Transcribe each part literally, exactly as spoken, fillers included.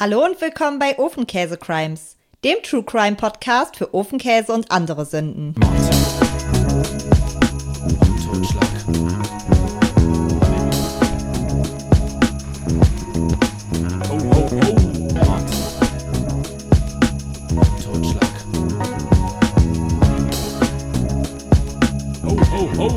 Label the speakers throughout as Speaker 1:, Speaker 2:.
Speaker 1: Hallo und willkommen bei Ofenkäse Crimes, dem True Crime Podcast für Ofenkäse und andere Sünden.
Speaker 2: Totschlag. Oh, oh, oh. Mord. Totschlag. Oh, oh, oh.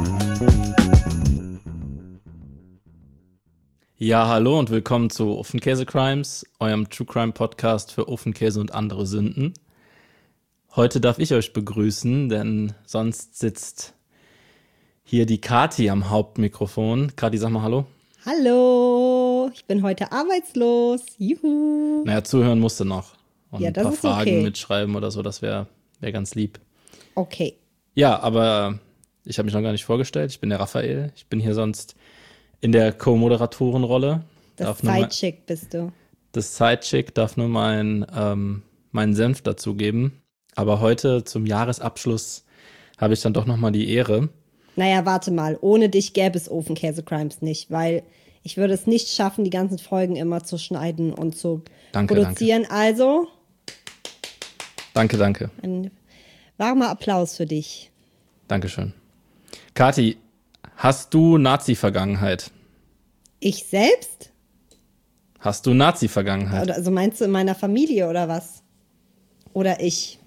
Speaker 3: Ja, hallo und willkommen zu Ofenkäse Crimes, eurem True Crime Podcast für Ofenkäse und andere Sünden. Heute darf ich euch begrüßen, denn sonst sitzt hier die Kati am Hauptmikrofon. Kati, sag mal hallo.
Speaker 1: Hallo, ich bin heute arbeitslos. Juhu.
Speaker 3: Naja, zuhören musst du noch. Und
Speaker 1: Ja, das
Speaker 3: ein paar
Speaker 1: ist
Speaker 3: Fragen
Speaker 1: okay.
Speaker 3: mitschreiben oder so, das wäre wär ganz lieb.
Speaker 1: Okay.
Speaker 3: Ja, aber ich habe mich noch gar nicht vorgestellt. Ich bin der Raphael. Ich bin hier sonst in der Co-Moderatorenrolle.
Speaker 1: Das
Speaker 3: Darf nur mal-
Speaker 1: Sidechick bist du.
Speaker 3: Das Sidechick darf nur mein, ähm, meinen Senf dazugeben. Aber heute zum Jahresabschluss habe ich dann doch nochmal die Ehre.
Speaker 1: Naja, warte mal, ohne dich gäbe es Ofenkäse Crimes nicht, weil ich würde es nicht schaffen, die ganzen Folgen immer zu schneiden und zu
Speaker 3: Danke,
Speaker 1: produzieren. Also,
Speaker 3: Danke, danke.
Speaker 1: ein warmer Applaus für dich.
Speaker 3: Dankeschön. Kati, hast du Nazi-Vergangenheit?
Speaker 1: Ich selbst?
Speaker 3: Hast du Nazi-Vergangenheit?
Speaker 1: Oder, also meinst du in meiner Familie oder was? Oder ich?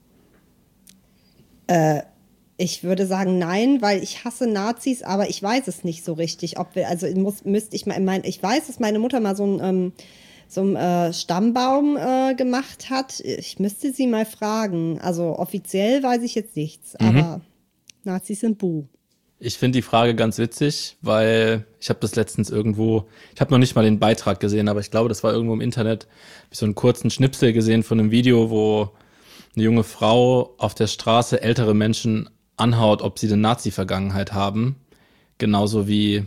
Speaker 1: Äh, ich würde sagen nein, weil ich hasse Nazis, aber ich weiß es nicht so richtig. Ob wir, also muss, müsste ich mal, mein, ich weiß, dass meine Mutter mal so einen ähm, so einen, äh, Stammbaum äh, gemacht hat. Ich müsste sie mal fragen. Also offiziell weiß ich jetzt nichts, aber Nazis sind buh.
Speaker 3: Ich finde die Frage ganz witzig, weil ich habe das letztens irgendwo, ich habe noch nicht mal den Beitrag gesehen, aber ich glaube, das war irgendwo im Internet, hab ich so einen kurzen Schnipsel gesehen von einem Video, wo eine junge Frau auf der Straße ältere Menschen anhaut, ob sie eine Nazi-Vergangenheit haben. Genauso wie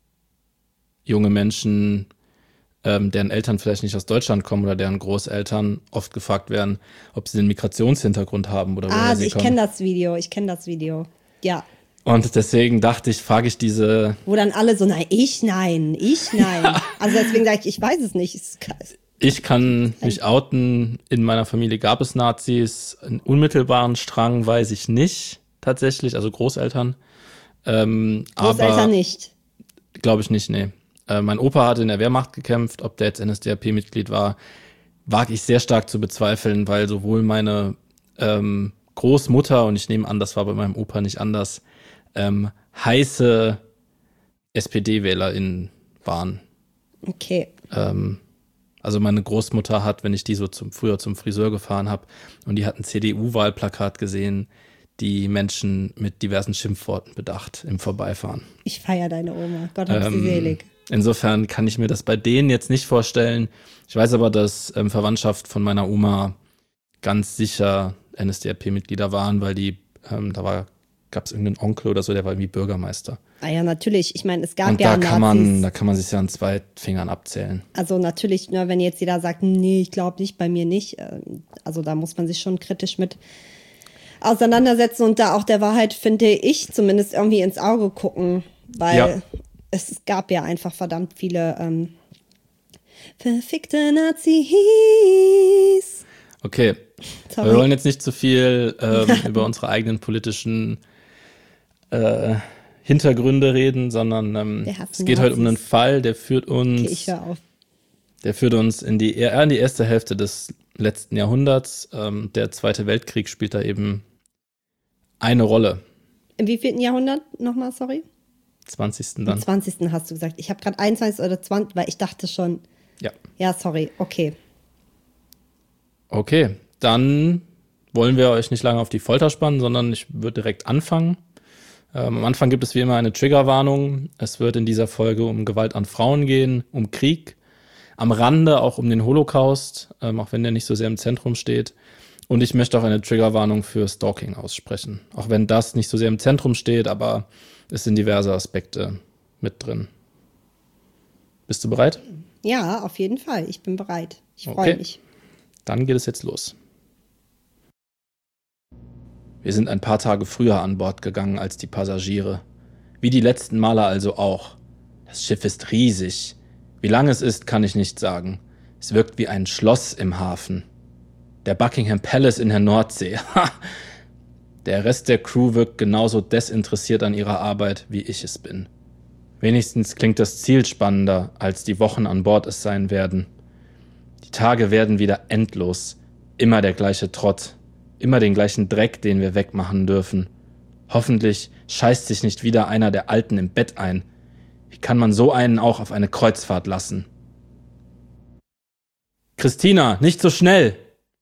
Speaker 3: junge Menschen, ähm, deren Eltern vielleicht nicht aus Deutschland kommen oder deren Großeltern oft gefragt werden, ob sie einen Migrationshintergrund haben oder woher
Speaker 1: Ah,
Speaker 3: sie
Speaker 1: ich
Speaker 3: kommen.
Speaker 1: kenne das Video, ich kenne das Video. Ja.
Speaker 3: Und deswegen dachte ich, frage ich diese
Speaker 1: Wo dann alle so, nein, ich nein, ich nein. Also deswegen sage ich, ich weiß es nicht. Es ist-
Speaker 3: Ich kann mich outen, in meiner Familie gab es Nazis, einen unmittelbaren Strang weiß ich nicht, tatsächlich, also Großeltern. Ähm,
Speaker 1: Großeltern
Speaker 3: aber
Speaker 1: nicht.
Speaker 3: glaube ich nicht, nee. Äh, mein Opa hat in der Wehrmacht gekämpft, ob der jetzt N S D A P-Mitglied war, wage ich sehr stark zu bezweifeln, weil sowohl meine ähm, Großmutter, und ich nehme an, das war bei meinem Opa nicht anders, ähm, heiße S P D-WählerInnen waren.
Speaker 1: Okay.
Speaker 3: Ähm, also meine Großmutter hat, wenn ich die so zum früher zum Friseur gefahren habe und die hat ein C D U-Wahlplakat gesehen, die Menschen mit diversen Schimpfworten bedacht im Vorbeifahren.
Speaker 1: Ich feiere deine Oma. Gott hab sie
Speaker 3: Ähm,
Speaker 1: selig.
Speaker 3: Insofern kann ich mir das bei denen jetzt nicht vorstellen. Ich weiß aber, dass ähm, Verwandtschaft von meiner Oma ganz sicher N S D A P-Mitglieder waren, weil die, ähm, da war, gab es irgendeinen Onkel oder so, der war irgendwie Bürgermeister.
Speaker 1: Ah ja, natürlich. Ich meine, es gab
Speaker 3: Und
Speaker 1: ja
Speaker 3: da kann
Speaker 1: Nazis.
Speaker 3: man, da kann man sich ja an zwei Fingern abzählen.
Speaker 1: Also natürlich, ne, wenn jetzt jeder sagt, nee, ich glaube nicht, bei mir nicht. äh, Also da muss man sich schon kritisch mit auseinandersetzen und da auch der Wahrheit, finde ich, zumindest irgendwie ins Auge gucken. Weil
Speaker 3: Ja.
Speaker 1: es gab ja einfach verdammt viele ähm, verfickte Nazis.
Speaker 3: Okay,
Speaker 1: Sorry.
Speaker 3: wir wollen jetzt nicht zu viel ähm, über unsere eigenen politischen äh, Hintergründe reden, sondern ähm,
Speaker 1: Wir hassen
Speaker 3: es geht heute um einen
Speaker 1: Nazis.
Speaker 3: Fall, der führt uns,
Speaker 1: Okay, ich höre auf.
Speaker 3: der führt uns in die, eher in die erste Hälfte des letzten Jahrhunderts. Ähm, der Zweite Weltkrieg spielt da eben eine Rolle.
Speaker 1: Im wievielten Jahrhundert nochmal, sorry?
Speaker 3: zwanzigsten
Speaker 1: Im
Speaker 3: dann.
Speaker 1: zwanzigsten hast du gesagt. Ich habe gerade einundzwanzig oder zwanzig, weil ich dachte schon,
Speaker 3: Ja.
Speaker 1: ja, sorry, okay.
Speaker 3: Okay, dann wollen wir euch nicht lange auf die Folter spannen, sondern ich würde direkt anfangen. Ähm, am Anfang gibt es wie immer eine Triggerwarnung. Es wird in dieser Folge um Gewalt an Frauen gehen, um Krieg, am Rande auch um den Holocaust, ähm, auch wenn der nicht so sehr im Zentrum steht. Und ich möchte auch eine Triggerwarnung für Stalking aussprechen. Auch wenn das nicht so sehr im Zentrum steht, aber es sind diverse Aspekte mit drin. Bist du bereit?
Speaker 1: Ja, auf jeden Fall. Ich bin bereit. Ich freue
Speaker 3: Okay.
Speaker 1: mich.
Speaker 3: Dann geht es jetzt los. Wir sind ein paar Tage früher an Bord gegangen als die Passagiere. Wie die letzten Male also auch. Das Schiff ist riesig. Wie lang es ist, kann ich nicht sagen. Es wirkt wie ein Schloss im Hafen. Der Buckingham Palace in der Nordsee. Der Rest der Crew wirkt genauso desinteressiert an ihrer Arbeit, wie ich es bin. Wenigstens klingt das Ziel spannender, als die Wochen an Bord es sein werden. Die Tage werden wieder endlos. Immer der gleiche Trott. Immer den gleichen Dreck, den wir wegmachen dürfen. Hoffentlich scheißt sich nicht wieder einer der Alten im Bett ein. Wie kann man so einen auch auf eine Kreuzfahrt lassen? Christina, nicht so schnell!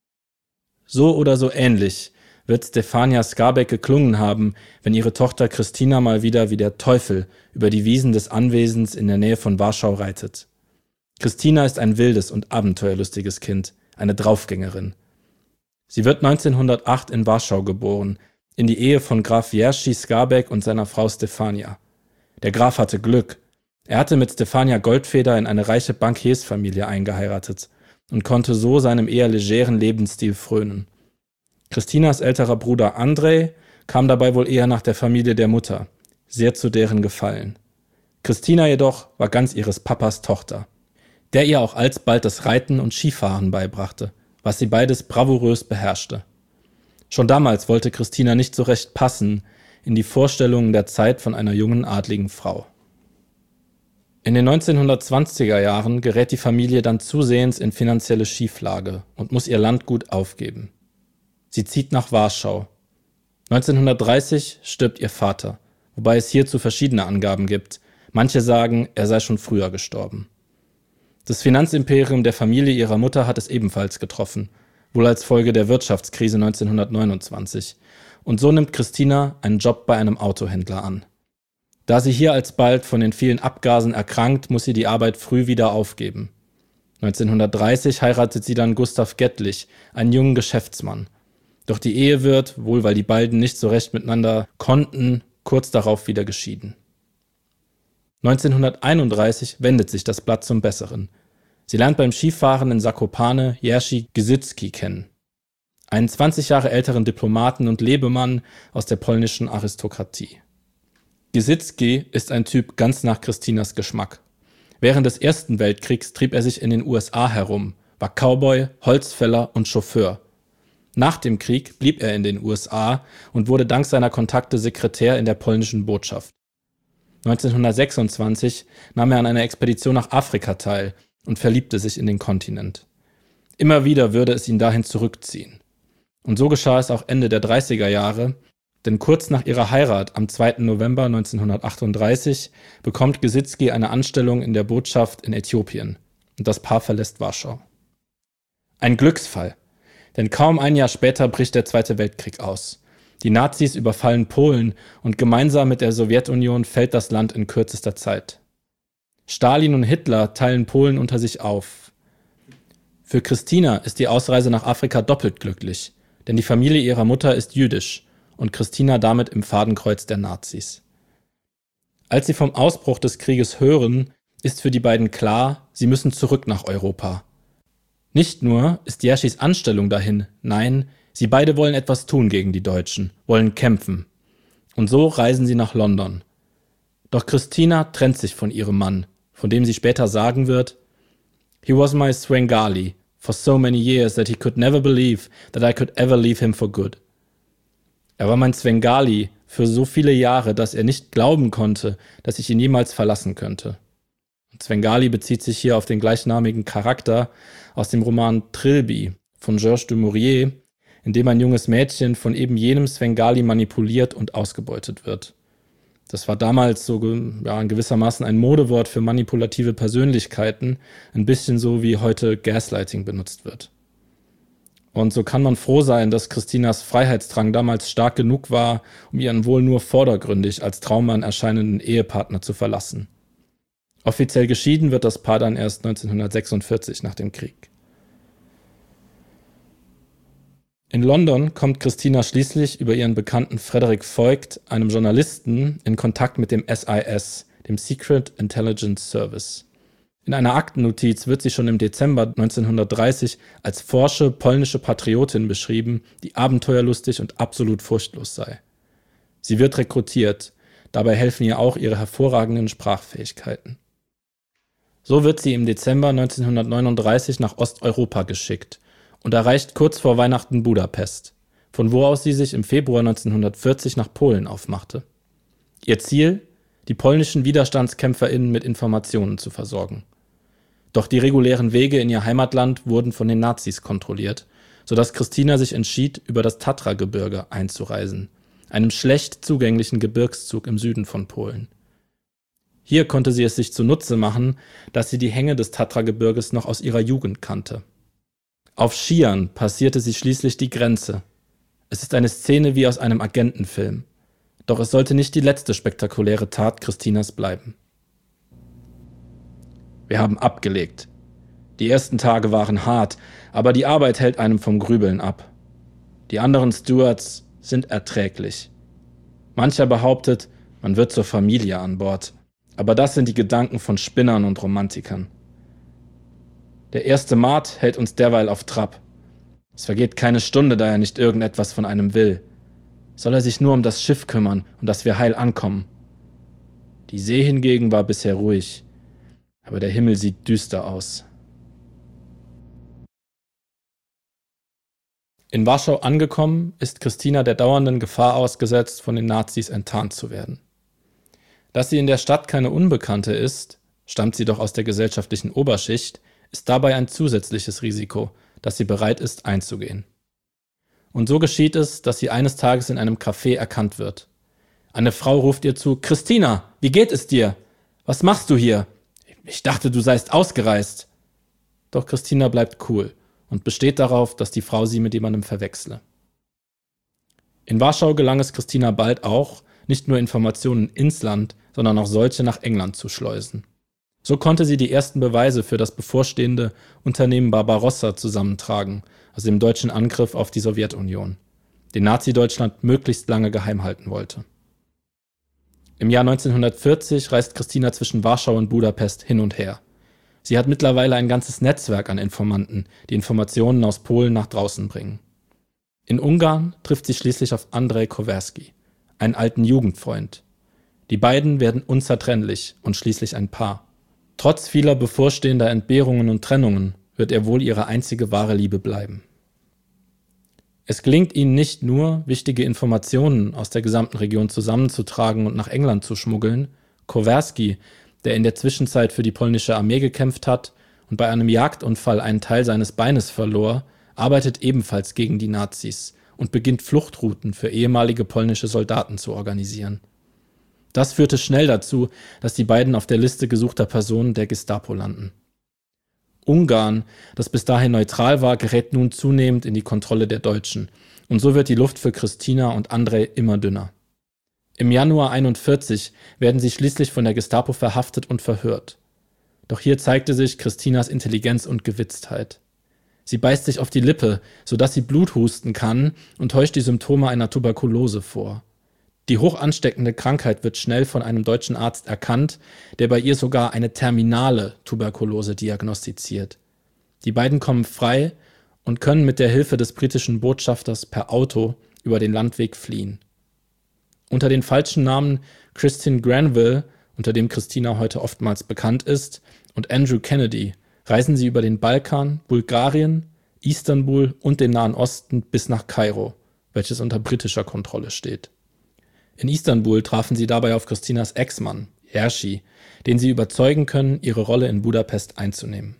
Speaker 3: So oder so ähnlich wird Stefania Skarbek geklungen haben, wenn ihre Tochter Christina mal wieder wie der Teufel über die Wiesen des Anwesens in der Nähe von Warschau reitet. Christina ist ein wildes und abenteuerlustiges Kind, eine Draufgängerin. Sie wird neunzehnhundertacht in Warschau geboren, in die Ehe von Graf Jerzy Skarbek und seiner Frau Stefania. Der Graf hatte Glück. Er hatte mit Stefania Goldfeder in eine reiche Bankiersfamilie eingeheiratet und konnte so seinem eher legeren Lebensstil frönen. Christinas älterer Bruder Andrei kam dabei wohl eher nach der Familie der Mutter, sehr zu deren Gefallen. Christina jedoch war ganz ihres Papas Tochter, der ihr auch alsbald das Reiten und Skifahren beibrachte, was sie beides bravourös beherrschte. Schon damals wollte Christina nicht so recht passen in die Vorstellungen der Zeit von einer jungen adligen Frau. In den neunzehnhundertzwanziger Jahren gerät die Familie dann zusehends in finanzielle Schieflage und muss ihr Landgut aufgeben. Sie zieht nach Warschau. neunzehnhundertdreißig stirbt ihr Vater, wobei es hierzu verschiedene Angaben gibt. Manche sagen, er sei schon früher gestorben. Das Finanzimperium der Familie ihrer Mutter hat es ebenfalls getroffen, wohl als Folge der Wirtschaftskrise neunzehnhundertneunundzwanzig. Und so nimmt Christina einen Job bei einem Autohändler an. Da sie hier alsbald von den vielen Abgasen erkrankt, muss sie die Arbeit früh wieder aufgeben. neunzehnhundertdreißig heiratet sie dann Gustav Gettlich, einen jungen Geschäftsmann. Doch die Ehe wird, wohl weil die beiden nicht so recht miteinander konnten, kurz darauf wieder geschieden. neunzehnhunderteinunddreißig wendet sich das Blatt zum Besseren. Sie lernt beim Skifahren in Zakopane Jerzy Giżycki kennen, einen zwanzig Jahre älteren Diplomaten und Lebemann aus der polnischen Aristokratie. Giżycki ist ein Typ ganz nach Christinas Geschmack. Während des Ersten Weltkriegs trieb er sich in den U S A herum, war Cowboy, Holzfäller und Chauffeur. Nach dem Krieg blieb er in den U S A und wurde dank seiner Kontakte Sekretär in der polnischen Botschaft. neunzehnhundertsechsundzwanzig nahm er an einer Expedition nach Afrika teil und verliebte sich in den Kontinent. Immer wieder würde es ihn dahin zurückziehen. Und so geschah es auch Ende der dreißiger Jahre, denn kurz nach ihrer Heirat am zweiten November neunzehnhundertachtunddreißig bekommt Giżycki eine Anstellung in der Botschaft in Äthiopien und das Paar verlässt Warschau. Ein Glücksfall, denn kaum ein Jahr später bricht der Zweite Weltkrieg aus. Die Nazis überfallen Polen und gemeinsam mit der Sowjetunion fällt das Land in kürzester Zeit. Stalin und Hitler teilen Polen unter sich auf. Für Christina ist die Ausreise nach Afrika doppelt glücklich, denn die Familie ihrer Mutter ist jüdisch und Christina damit im Fadenkreuz der Nazis. Als sie vom Ausbruch des Krieges hören, ist für die beiden klar, sie müssen zurück nach Europa. Nicht nur ist Jerzys Anstellung dahin, nein, sie beide wollen etwas tun gegen die Deutschen, wollen kämpfen. Und so reisen sie nach London. Doch Christina trennt sich von ihrem Mann, von dem sie später sagen wird, "He was my Svengali for so many years that he could never believe that I could ever leave him for good." Er war mein Svengali für so viele Jahre, dass er nicht glauben konnte, dass ich ihn jemals verlassen könnte. Und Svengali bezieht sich hier auf den gleichnamigen Charakter aus dem Roman Trilby von Georges du Maurier, in dem ein junges Mädchen von eben jenem Svengali manipuliert und ausgebeutet wird. Das war damals so ja, gewissermaßen ein Modewort für manipulative Persönlichkeiten, ein bisschen so wie heute Gaslighting benutzt wird. Und so kann man froh sein, dass Christinas Freiheitsdrang damals stark genug war, um ihren wohl nur vordergründig als Traummann erscheinenden Ehepartner zu verlassen. Offiziell geschieden wird das Paar dann erst neunzehnhundertsechsundvierzig nach dem Krieg. In London kommt Christina schließlich über ihren Bekannten Frederick Voigt, einem Journalisten, in Kontakt mit dem S I S, dem Secret Intelligence Service. In einer Aktennotiz wird sie schon im Dezember neunzehnhundertdreißig als forsche polnische Patriotin beschrieben, die abenteuerlustig und absolut furchtlos sei. Sie wird rekrutiert, dabei helfen ihr auch ihre hervorragenden Sprachfähigkeiten. So wird sie im Dezember neunzehnhundertneununddreißig nach Osteuropa geschickt und erreicht kurz vor Weihnachten Budapest, von wo aus sie sich im Februar neunzehnhundertvierzig nach Polen aufmachte. Ihr Ziel? Die polnischen WiderstandskämpferInnen mit Informationen zu versorgen. Doch die regulären Wege in ihr Heimatland wurden von den Nazis kontrolliert, sodass Christina sich entschied, über das Tatragebirge einzureisen, einem schlecht zugänglichen Gebirgszug im Süden von Polen. Hier konnte sie es sich zunutze machen, dass sie die Hänge des Tatragebirges noch aus ihrer Jugend kannte. Auf Skiern passierte sie schließlich die Grenze. Es ist eine Szene wie aus einem Agentenfilm. Doch es sollte nicht die letzte spektakuläre Tat Christinas bleiben. Wir haben abgelegt. Die ersten Tage waren hart, aber die Arbeit hält einem vom Grübeln ab. Die anderen Stewards sind erträglich. Mancher behauptet, man wird zur Familie an Bord. Aber das sind die Gedanken von Spinnern und Romantikern. Der erste Maat hält uns derweil auf Trab. Es vergeht keine Stunde, da er nicht irgendetwas von einem will. Soll er sich nur um das Schiff kümmern und dass wir heil ankommen. Die See hingegen war bisher ruhig, aber der Himmel sieht düster aus. In Warschau angekommen, ist Christina der dauernden Gefahr ausgesetzt, von den Nazis enttarnt zu werden. Dass sie in der Stadt keine Unbekannte ist, stammt sie doch aus der gesellschaftlichen Oberschicht, ist dabei ein zusätzliches Risiko, das sie bereit ist einzugehen. Und so geschieht es, dass sie eines Tages in einem Café erkannt wird. Eine Frau ruft ihr zu: »Christina, wie geht es dir? Was machst du hier? Ich dachte, du seist ausgereist.« Doch Christina bleibt cool und besteht darauf, dass die Frau sie mit jemandem verwechsle. In Warschau gelang es Christina bald auch, nicht nur Informationen ins Land, sondern auch solche nach England zu schleusen. So konnte sie die ersten Beweise für das bevorstehende Unternehmen Barbarossa zusammentragen, also dem deutschen Angriff auf die Sowjetunion, den Nazi-Deutschland möglichst lange geheim halten wollte. Im Jahr neunzehnhundertvierzig reist Christina zwischen Warschau und Budapest hin und her. Sie hat mittlerweile ein ganzes Netzwerk an Informanten, die Informationen aus Polen nach draußen bringen. In Ungarn trifft sie schließlich auf Andrej Kowarski, einen alten Jugendfreund. Die beiden werden unzertrennlich und schließlich ein Paar. Trotz vieler bevorstehender Entbehrungen und Trennungen wird er wohl ihre einzige wahre Liebe bleiben. Es gelingt ihnen nicht nur, wichtige Informationen aus der gesamten Region zusammenzutragen und nach England zu schmuggeln. Kowarski, der in der Zwischenzeit für die polnische Armee gekämpft hat und bei einem Jagdunfall einen Teil seines Beines verlor, arbeitet ebenfalls gegen die Nazis und beginnt Fluchtrouten für ehemalige polnische Soldaten zu organisieren. Das führte schnell dazu, dass die beiden auf der Liste gesuchter Personen der Gestapo landen. Ungarn, das bis dahin neutral war, gerät nun zunehmend in die Kontrolle der Deutschen, und so wird die Luft für Christina und Andrej immer dünner. Im Januar einundvierzig werden sie schließlich von der Gestapo verhaftet und verhört. Doch hier zeigte sich Christinas Intelligenz und Gewitztheit. Sie beißt sich auf die Lippe, sodass sie Blut husten kann, und täuscht die Symptome einer Tuberkulose vor. Die hoch ansteckende Krankheit wird schnell von einem deutschen Arzt erkannt, der bei ihr sogar eine terminale Tuberkulose diagnostiziert. Die beiden kommen frei und können mit der Hilfe des britischen Botschafters per Auto über den Landweg fliehen. Unter den falschen Namen Christine Granville, unter dem Christina heute oftmals bekannt ist, und Andrew Kennedy reisen sie über den Balkan, Bulgarien, Istanbul und den Nahen Osten bis nach Kairo, welches unter britischer Kontrolle steht. In Istanbul trafen sie dabei auf Christinas Ex-Mann, Jerzy, den sie überzeugen können, ihre Rolle in Budapest einzunehmen.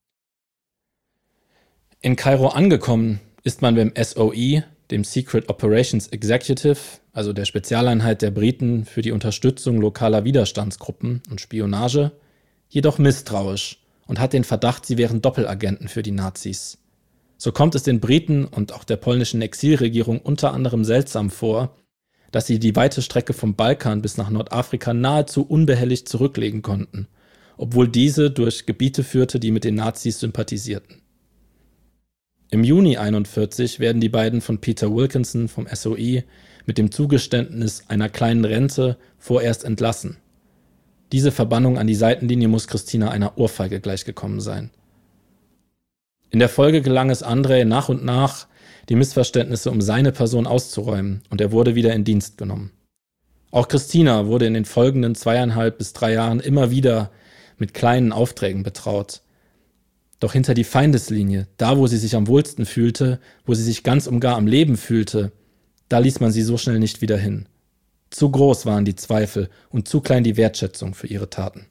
Speaker 3: In Kairo angekommen ist man beim S O E, dem Secret Operations Executive, also der Spezialeinheit der Briten für die Unterstützung lokaler Widerstandsgruppen und Spionage, jedoch misstrauisch und hat den Verdacht, sie wären Doppelagenten für die Nazis. So kommt es den Briten und auch der polnischen Exilregierung unter anderem seltsam vor, dass sie die weite Strecke vom Balkan bis nach Nordafrika nahezu unbehelligt zurücklegen konnten, obwohl diese durch Gebiete führte, die mit den Nazis sympathisierten. Im Juni einundvierzig werden die beiden von Peter Wilkinson vom S O E mit dem Zugeständnis einer kleinen Rente vorerst entlassen. Diese Verbannung an die Seitenlinie muss Christina einer Ohrfeige gleichgekommen sein. In der Folge gelang es Andrej nach und nach, die Missverständnisse um seine Person auszuräumen, und er wurde wieder in Dienst genommen. Auch Christina wurde in den folgenden zweieinhalb bis drei Jahren immer wieder mit kleinen Aufträgen betraut. Doch hinter die Feindeslinie, da wo sie sich am wohlsten fühlte, wo sie sich ganz und gar am Leben fühlte, da ließ man sie so schnell nicht wieder hin. Zu groß waren die Zweifel und zu klein die Wertschätzung für ihre Taten.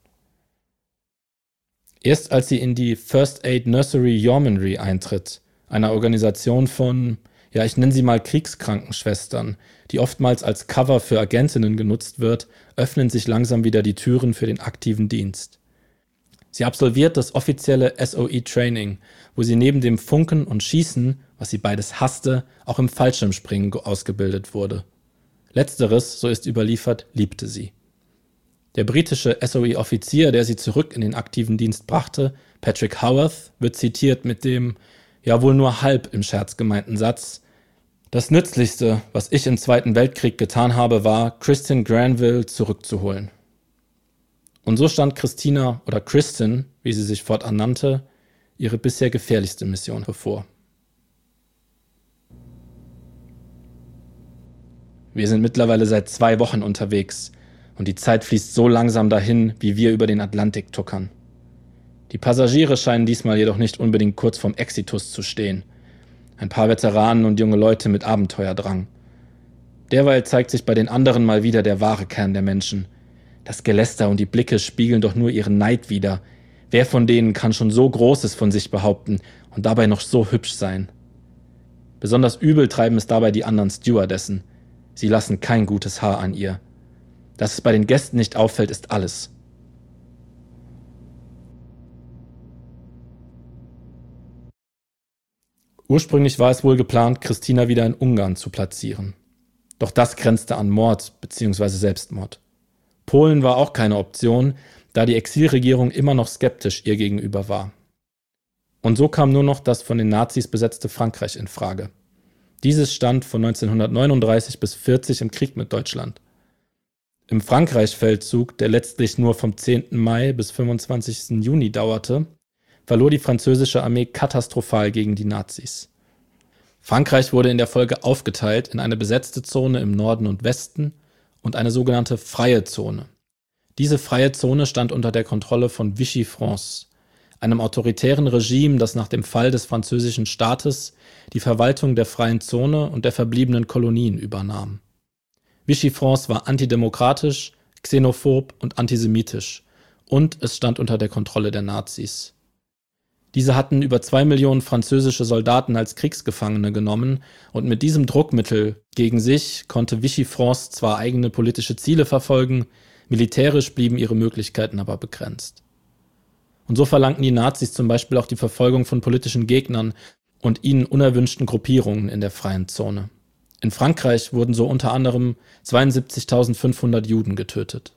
Speaker 3: Erst als sie in die First Aid Nursery Yeomanry eintritt, einer Organisation von, ja ich nenne sie mal Kriegskrankenschwestern, die oftmals als Cover für Agentinnen genutzt wird, öffnen sich langsam wieder die Türen für den aktiven Dienst. Sie absolviert das offizielle S O E-Training, wo sie neben dem Funken und Schießen, was sie beides hasste, auch im Fallschirmspringen ausgebildet wurde. Letzteres, so ist überliefert, liebte sie. Der britische S O E-Offizier, der sie zurück in den aktiven Dienst brachte, Patrick Howarth, wird zitiert mit dem, ja wohl nur halb im Scherz gemeinten Satz: Das Nützlichste, was ich im Zweiten Weltkrieg getan habe, war, Kristin Granville zurückzuholen. Und so stand Christina, oder Kristin, wie sie sich fortan nannte, ihre bisher gefährlichste Mission bevor. Wir sind mittlerweile seit zwei Wochen unterwegs und die Zeit fließt so langsam dahin, wie wir über den Atlantik tuckern. Die Passagiere scheinen diesmal jedoch nicht unbedingt kurz vorm Exitus zu stehen. Ein paar Veteranen und junge Leute mit Abenteuerdrang. Derweil zeigt sich bei den anderen mal wieder der wahre Kern der Menschen. Das Geläster und die Blicke spiegeln doch nur ihren Neid wider. Wer von denen kann schon so Großes von sich behaupten und dabei noch so hübsch sein? Besonders übel treiben es dabei die anderen Stewardessen. Sie lassen kein gutes Haar an ihr. Dass es bei den Gästen nicht auffällt, ist alles. Ursprünglich war es wohl geplant, Christina wieder in Ungarn zu platzieren. Doch das grenzte an Mord bzw. Selbstmord. Polen war auch keine Option, da die Exilregierung immer noch skeptisch ihr gegenüber war. Und so kam nur noch das von den Nazis besetzte Frankreich in Frage. Dieses stand von neunzehnhundertneununddreißig bis vierzig im Krieg mit Deutschland. Im Frankreich-Feldzug, der letztlich nur vom zehnten Mai bis fünfundzwanzigsten Juni dauerte, verlor die französische Armee katastrophal gegen die Nazis. Frankreich wurde in der Folge aufgeteilt in eine besetzte Zone im Norden und Westen und eine sogenannte freie Zone. Diese freie Zone stand unter der Kontrolle von Vichy France, einem autoritären Regime, das nach dem Fall des französischen Staates die Verwaltung der freien Zone und der verbliebenen Kolonien übernahm. Vichy France war antidemokratisch, xenophob und antisemitisch und es stand unter der Kontrolle der Nazis. Diese hatten über zwei Millionen französische Soldaten als Kriegsgefangene genommen und mit diesem Druckmittel gegen sich konnte Vichy France zwar eigene politische Ziele verfolgen, militärisch blieben ihre Möglichkeiten aber begrenzt. Und so verlangten die Nazis zum Beispiel auch die Verfolgung von politischen Gegnern und ihnen unerwünschten Gruppierungen in der freien Zone. In Frankreich wurden so unter anderem zweiundsiebzigtausendfünfhundert Juden getötet.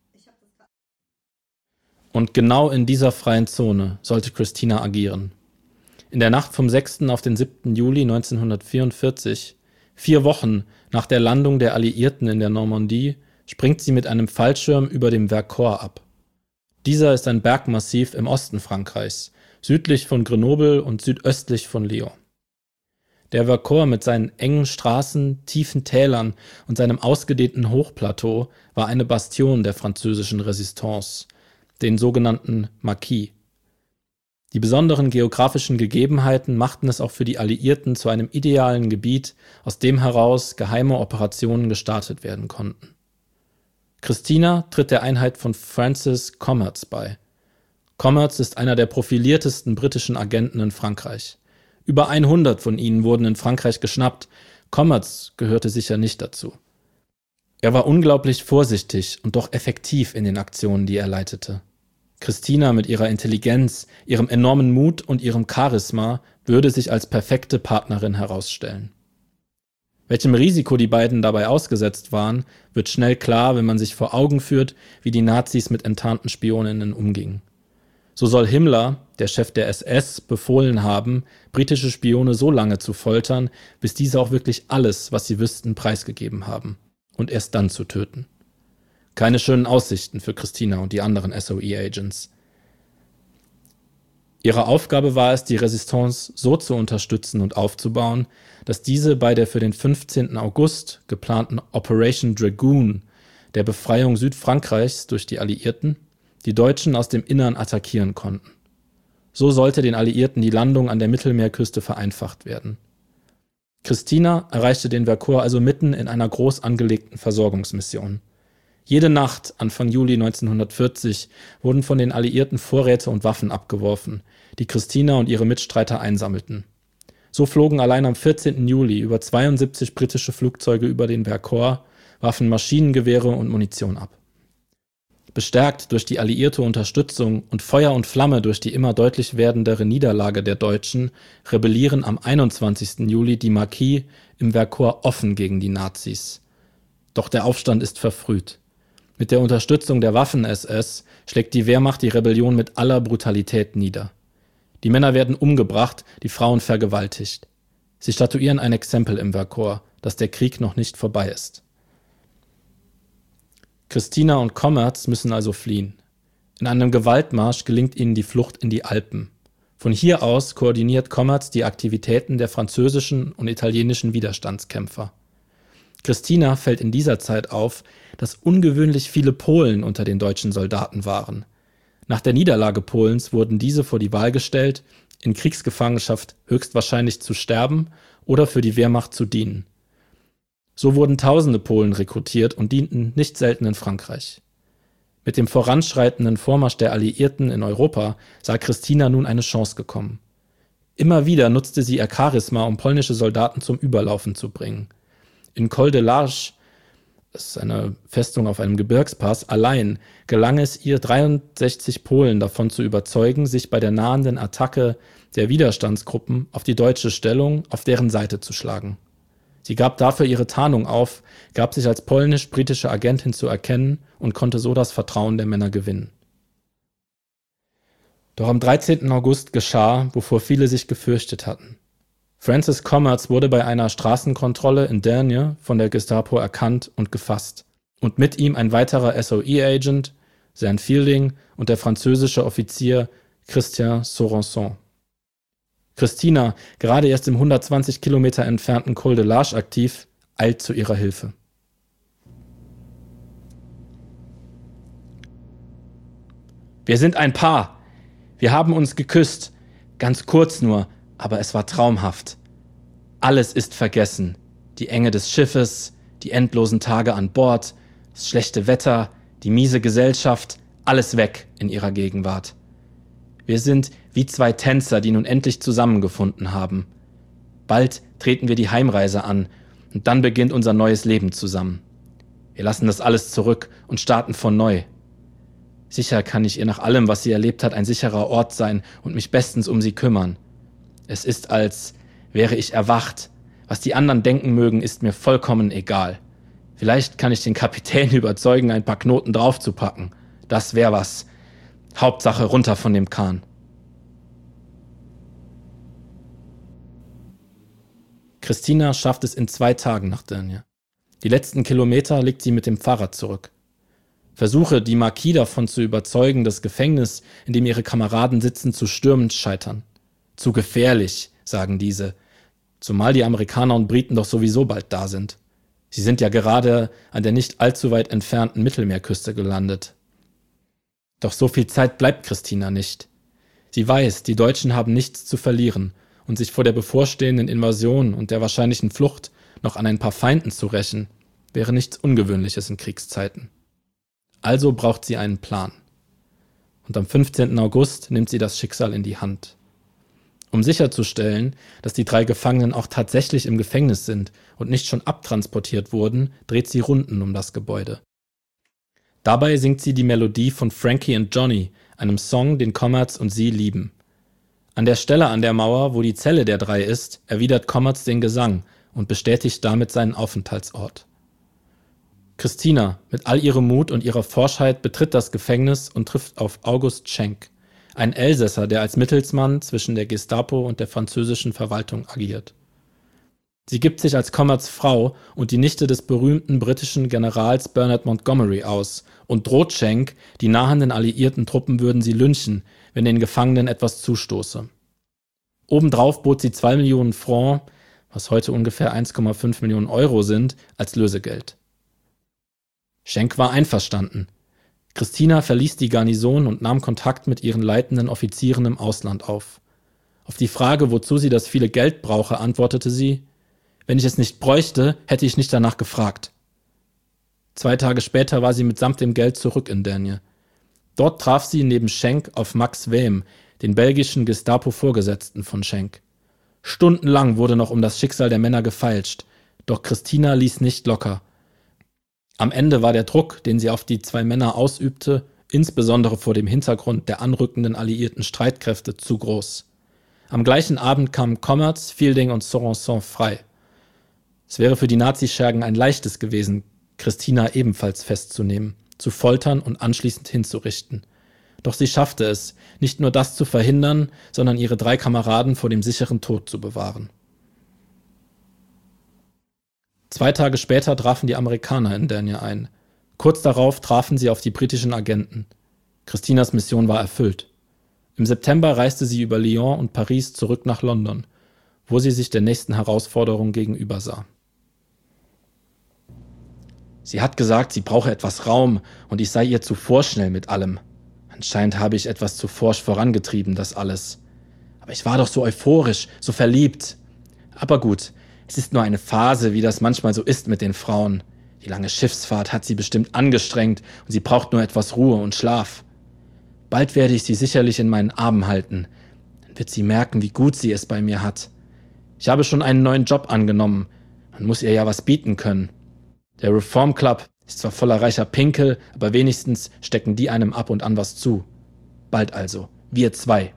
Speaker 3: Und genau in dieser freien Zone sollte Christina agieren. In der Nacht vom sechsten auf den siebten Juli neunzehnhundertvierundvierzig, vier Wochen nach der Landung der Alliierten in der Normandie, springt sie mit einem Fallschirm über dem Vercors ab. Dieser ist ein Bergmassiv im Osten Frankreichs, südlich von Grenoble und südöstlich von Lyon. Der Vercors mit seinen engen Straßen, tiefen Tälern und seinem ausgedehnten Hochplateau war eine Bastion der französischen Resistance, den sogenannten Maquis. Die besonderen geografischen Gegebenheiten machten es auch für die Alliierten zu einem idealen Gebiet, aus dem heraus geheime Operationen gestartet werden konnten. Christina tritt der Einheit von Francis Commerce bei. Commerce ist einer der profiliertesten britischen Agenten in Frankreich. Über hundert von ihnen wurden in Frankreich geschnappt. Commerce gehörte sicher nicht dazu. Er war unglaublich vorsichtig und doch effektiv in den Aktionen, die er leitete. Christina mit ihrer Intelligenz, ihrem enormen Mut und ihrem Charisma würde sich als perfekte Partnerin herausstellen. Welchem Risiko die beiden dabei ausgesetzt waren, wird schnell klar, wenn man sich vor Augen führt, wie die Nazis mit enttarnten Spioninnen umgingen. So soll Himmler, der Chef der S S, befohlen haben, britische Spione so lange zu foltern, bis diese auch wirklich alles, was sie wüssten, preisgegeben haben. Und erst dann zu töten. Keine schönen Aussichten für Christina und die anderen S O E-Agents. Ihre Aufgabe war es, die Resistance so zu unterstützen und aufzubauen, dass diese bei der für den fünfzehnten August geplanten Operation Dragoon, der Befreiung Südfrankreichs durch die Alliierten, die Deutschen aus dem Innern attackieren konnten. So sollte den Alliierten die Landung an der Mittelmeerküste vereinfacht werden. Christina erreichte den Vercors also mitten in einer groß angelegten Versorgungsmission. Jede Nacht, Anfang Juli neunzehnhundertvierzig, wurden von den Alliierten Vorräte und Waffen abgeworfen, die Christina und ihre Mitstreiter einsammelten. So flogen allein am vierzehnten Juli über zweiundsiebzig britische Flugzeuge über den Vercors, warfen Maschinengewehre und Munition ab. Bestärkt durch die alliierte Unterstützung und Feuer und Flamme durch die immer deutlich werdendere Niederlage der Deutschen rebellieren am einundzwanzigsten Juli die Maquis im Vercors offen gegen die Nazis. Doch der Aufstand ist verfrüht. Mit der Unterstützung der Waffen-S S schlägt die Wehrmacht die Rebellion mit aller Brutalität nieder. Die Männer werden umgebracht, die Frauen vergewaltigt. Sie statuieren ein Exempel im Vercors, dass der Krieg noch nicht vorbei ist. Christina und Commerz müssen also fliehen. In einem Gewaltmarsch gelingt ihnen die Flucht in die Alpen. Von hier aus koordiniert Commerz die Aktivitäten der französischen und italienischen Widerstandskämpfer. Christina fällt in dieser Zeit auf, dass ungewöhnlich viele Polen unter den deutschen Soldaten waren. Nach der Niederlage Polens wurden diese vor die Wahl gestellt, in Kriegsgefangenschaft höchstwahrscheinlich zu sterben oder für die Wehrmacht zu dienen. So wurden tausende Polen rekrutiert und dienten nicht selten in Frankreich. Mit dem voranschreitenden Vormarsch der Alliierten in Europa sah Christina nun eine Chance gekommen. Immer wieder nutzte sie ihr Charisma, um polnische Soldaten zum Überlaufen zu bringen. In Col de l'Arche, das ist eine Festung auf einem Gebirgspass, allein gelang es ihr, dreiundsechzig Polen davon zu überzeugen, sich bei der nahenden Attacke der Widerstandsgruppen auf die deutsche Stellung auf deren Seite zu schlagen. Sie gab dafür ihre Tarnung auf, gab sich als polnisch-britische Agentin zu erkennen und konnte so das Vertrauen der Männer gewinnen. Doch am dreizehnten August geschah, wovor viele sich gefürchtet hatten. Francis Commerz wurde bei einer Straßenkontrolle in Dernier von der Gestapo erkannt und gefasst. Und mit ihm ein weiterer S O E-Agent, Zan Fielding, und der französische Offizier Christian Sorenson. Christina, gerade erst im hundertzwanzig Kilometer entfernten Col de l'Arche aktiv, eilt zu ihrer Hilfe. Wir sind ein Paar. Wir haben uns geküsst. Ganz kurz nur, aber es war traumhaft. Alles ist vergessen. Die Enge des Schiffes, die endlosen Tage an Bord, das schlechte Wetter, die miese Gesellschaft, alles weg in ihrer Gegenwart. Wir sind wie zwei Tänzer, die nun endlich zusammengefunden haben. Bald treten wir die Heimreise an und dann beginnt unser neues Leben zusammen. Wir lassen das alles zurück und starten von neu. Sicher kann ich ihr nach allem, was sie erlebt hat, ein sicherer Ort sein und mich bestens um sie kümmern. Es ist, als wäre ich erwacht. Was die anderen denken mögen, ist mir vollkommen egal. Vielleicht kann ich den Kapitän überzeugen, ein paar Knoten draufzupacken. Das wär was. Hauptsache runter von dem Kahn. Christina schafft es in zwei Tagen nach Dernier. Die letzten Kilometer legt sie mit dem Fahrrad zurück. Versuche, die Marquis davon zu überzeugen, das Gefängnis, in dem ihre Kameraden sitzen, zu stürmen, scheitern. Zu gefährlich, sagen diese, zumal die Amerikaner und Briten doch sowieso bald da sind. Sie sind ja gerade an der nicht allzu weit entfernten Mittelmeerküste gelandet. Doch so viel Zeit bleibt Christina nicht. Sie weiß, die Deutschen haben nichts zu verlieren und sich vor der bevorstehenden Invasion und der wahrscheinlichen Flucht noch an ein paar Feinden zu rächen, wäre nichts Ungewöhnliches in Kriegszeiten. Also braucht sie einen Plan. Und am fünfzehnten August nimmt sie das Schicksal in die Hand. Um sicherzustellen, dass die drei Gefangenen auch tatsächlich im Gefängnis sind und nicht schon abtransportiert wurden, dreht sie Runden um das Gebäude. Dabei singt sie die Melodie von Frankie and Johnny, einem Song, den Commerz und sie lieben. An der Stelle an der Mauer, wo die Zelle der drei ist, erwidert Commerz den Gesang und bestätigt damit seinen Aufenthaltsort. Christina, mit all ihrem Mut und ihrer Forschheit, betritt das Gefängnis und trifft auf August Schenk, ein Elsässer, der als Mittelsmann zwischen der Gestapo und der französischen Verwaltung agiert. Sie gibt sich als Commerz Frau und die Nichte des berühmten britischen Generals Bernard Montgomery aus und droht Schenk, die nahenden alliierten Truppen würden sie lynchen, wenn den Gefangenen etwas zustoße. Obendrauf bot sie zwei Millionen Francs, was heute ungefähr eins Komma fünf Millionen Euro sind, als Lösegeld. Schenk war einverstanden. Christina verließ die Garnison und nahm Kontakt mit ihren leitenden Offizieren im Ausland auf. Auf die Frage, wozu sie das viele Geld brauche, antwortete sie: Wenn ich es nicht bräuchte, hätte ich nicht danach gefragt. Zwei Tage später war sie mitsamt dem Geld zurück in Denje. Dort traf sie neben Schenk auf Max Wehm, den belgischen Gestapo-Vorgesetzten von Schenk. Stundenlang wurde noch um das Schicksal der Männer gefeilscht, doch Christina ließ nicht locker. Am Ende war der Druck, den sie auf die zwei Männer ausübte, insbesondere vor dem Hintergrund der anrückenden alliierten Streitkräfte, zu groß. Am gleichen Abend kamen Commerz, Fielding und Sorenson frei. Es wäre für die Nazischergen ein leichtes gewesen, Christina ebenfalls festzunehmen, zu foltern und anschließend hinzurichten. Doch sie schaffte es, nicht nur das zu verhindern, sondern ihre drei Kameraden vor dem sicheren Tod zu bewahren. Zwei Tage später trafen die Amerikaner in Denje ein. Kurz darauf trafen sie auf die britischen Agenten. Christinas Mission war erfüllt. Im September reiste sie über Lyon und Paris zurück nach London, wo sie sich der nächsten Herausforderung gegenübersah. Sie hat gesagt, sie brauche etwas Raum und ich sei ihr zu vorschnell mit allem. Anscheinend habe ich etwas zu forsch vorangetrieben, das alles. Aber ich war doch so euphorisch, so verliebt. Aber gut, es ist nur eine Phase, wie das manchmal so ist mit den Frauen. Die lange Schiffsfahrt hat sie bestimmt angestrengt und sie braucht nur etwas Ruhe und Schlaf. Bald werde ich sie sicherlich in meinen Armen halten. Dann wird sie merken, wie gut sie es bei mir hat. Ich habe schon einen neuen Job angenommen. Man muss ihr ja was bieten können. Der Reform Club ist zwar voller reicher Pinkel, aber wenigstens stecken die einem ab und an was zu. Bald also, wir zwei.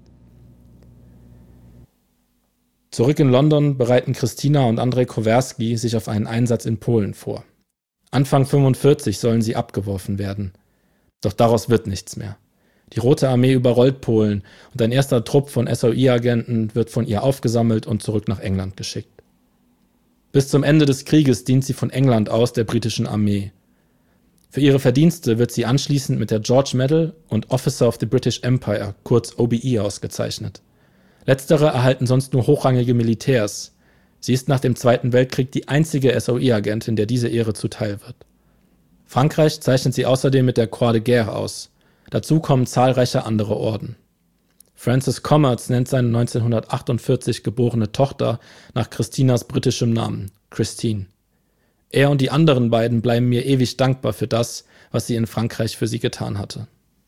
Speaker 3: Zurück in London bereiten Christina und Andrzej Kowarski sich auf einen Einsatz in Polen vor. Anfang fünfundvierzig sollen sie abgeworfen werden. Doch daraus wird nichts mehr. Die Rote Armee überrollt Polen und ein erster Trupp von S O I-Agenten wird von ihr aufgesammelt und zurück nach England geschickt. Bis zum Ende des Krieges dient sie von England aus der britischen Armee. Für ihre Verdienste wird sie anschließend mit der George Medal und Officer of the British Empire, kurz O B E, ausgezeichnet. Letztere erhalten sonst nur hochrangige Militärs. Sie ist nach dem Zweiten Weltkrieg die einzige S O I-Agentin, der diese Ehre zuteil wird. Frankreich zeichnet sie außerdem mit der Croix de Guerre aus. Dazu kommen zahlreiche andere Orden. Francis Commerz nennt seine neunzehnhundertachtundvierzig geborene Tochter nach Christinas britischem Namen, Christine. Er und die anderen beiden bleiben mir ewig dankbar für das, was sie in Frankreich für sie getan hatte.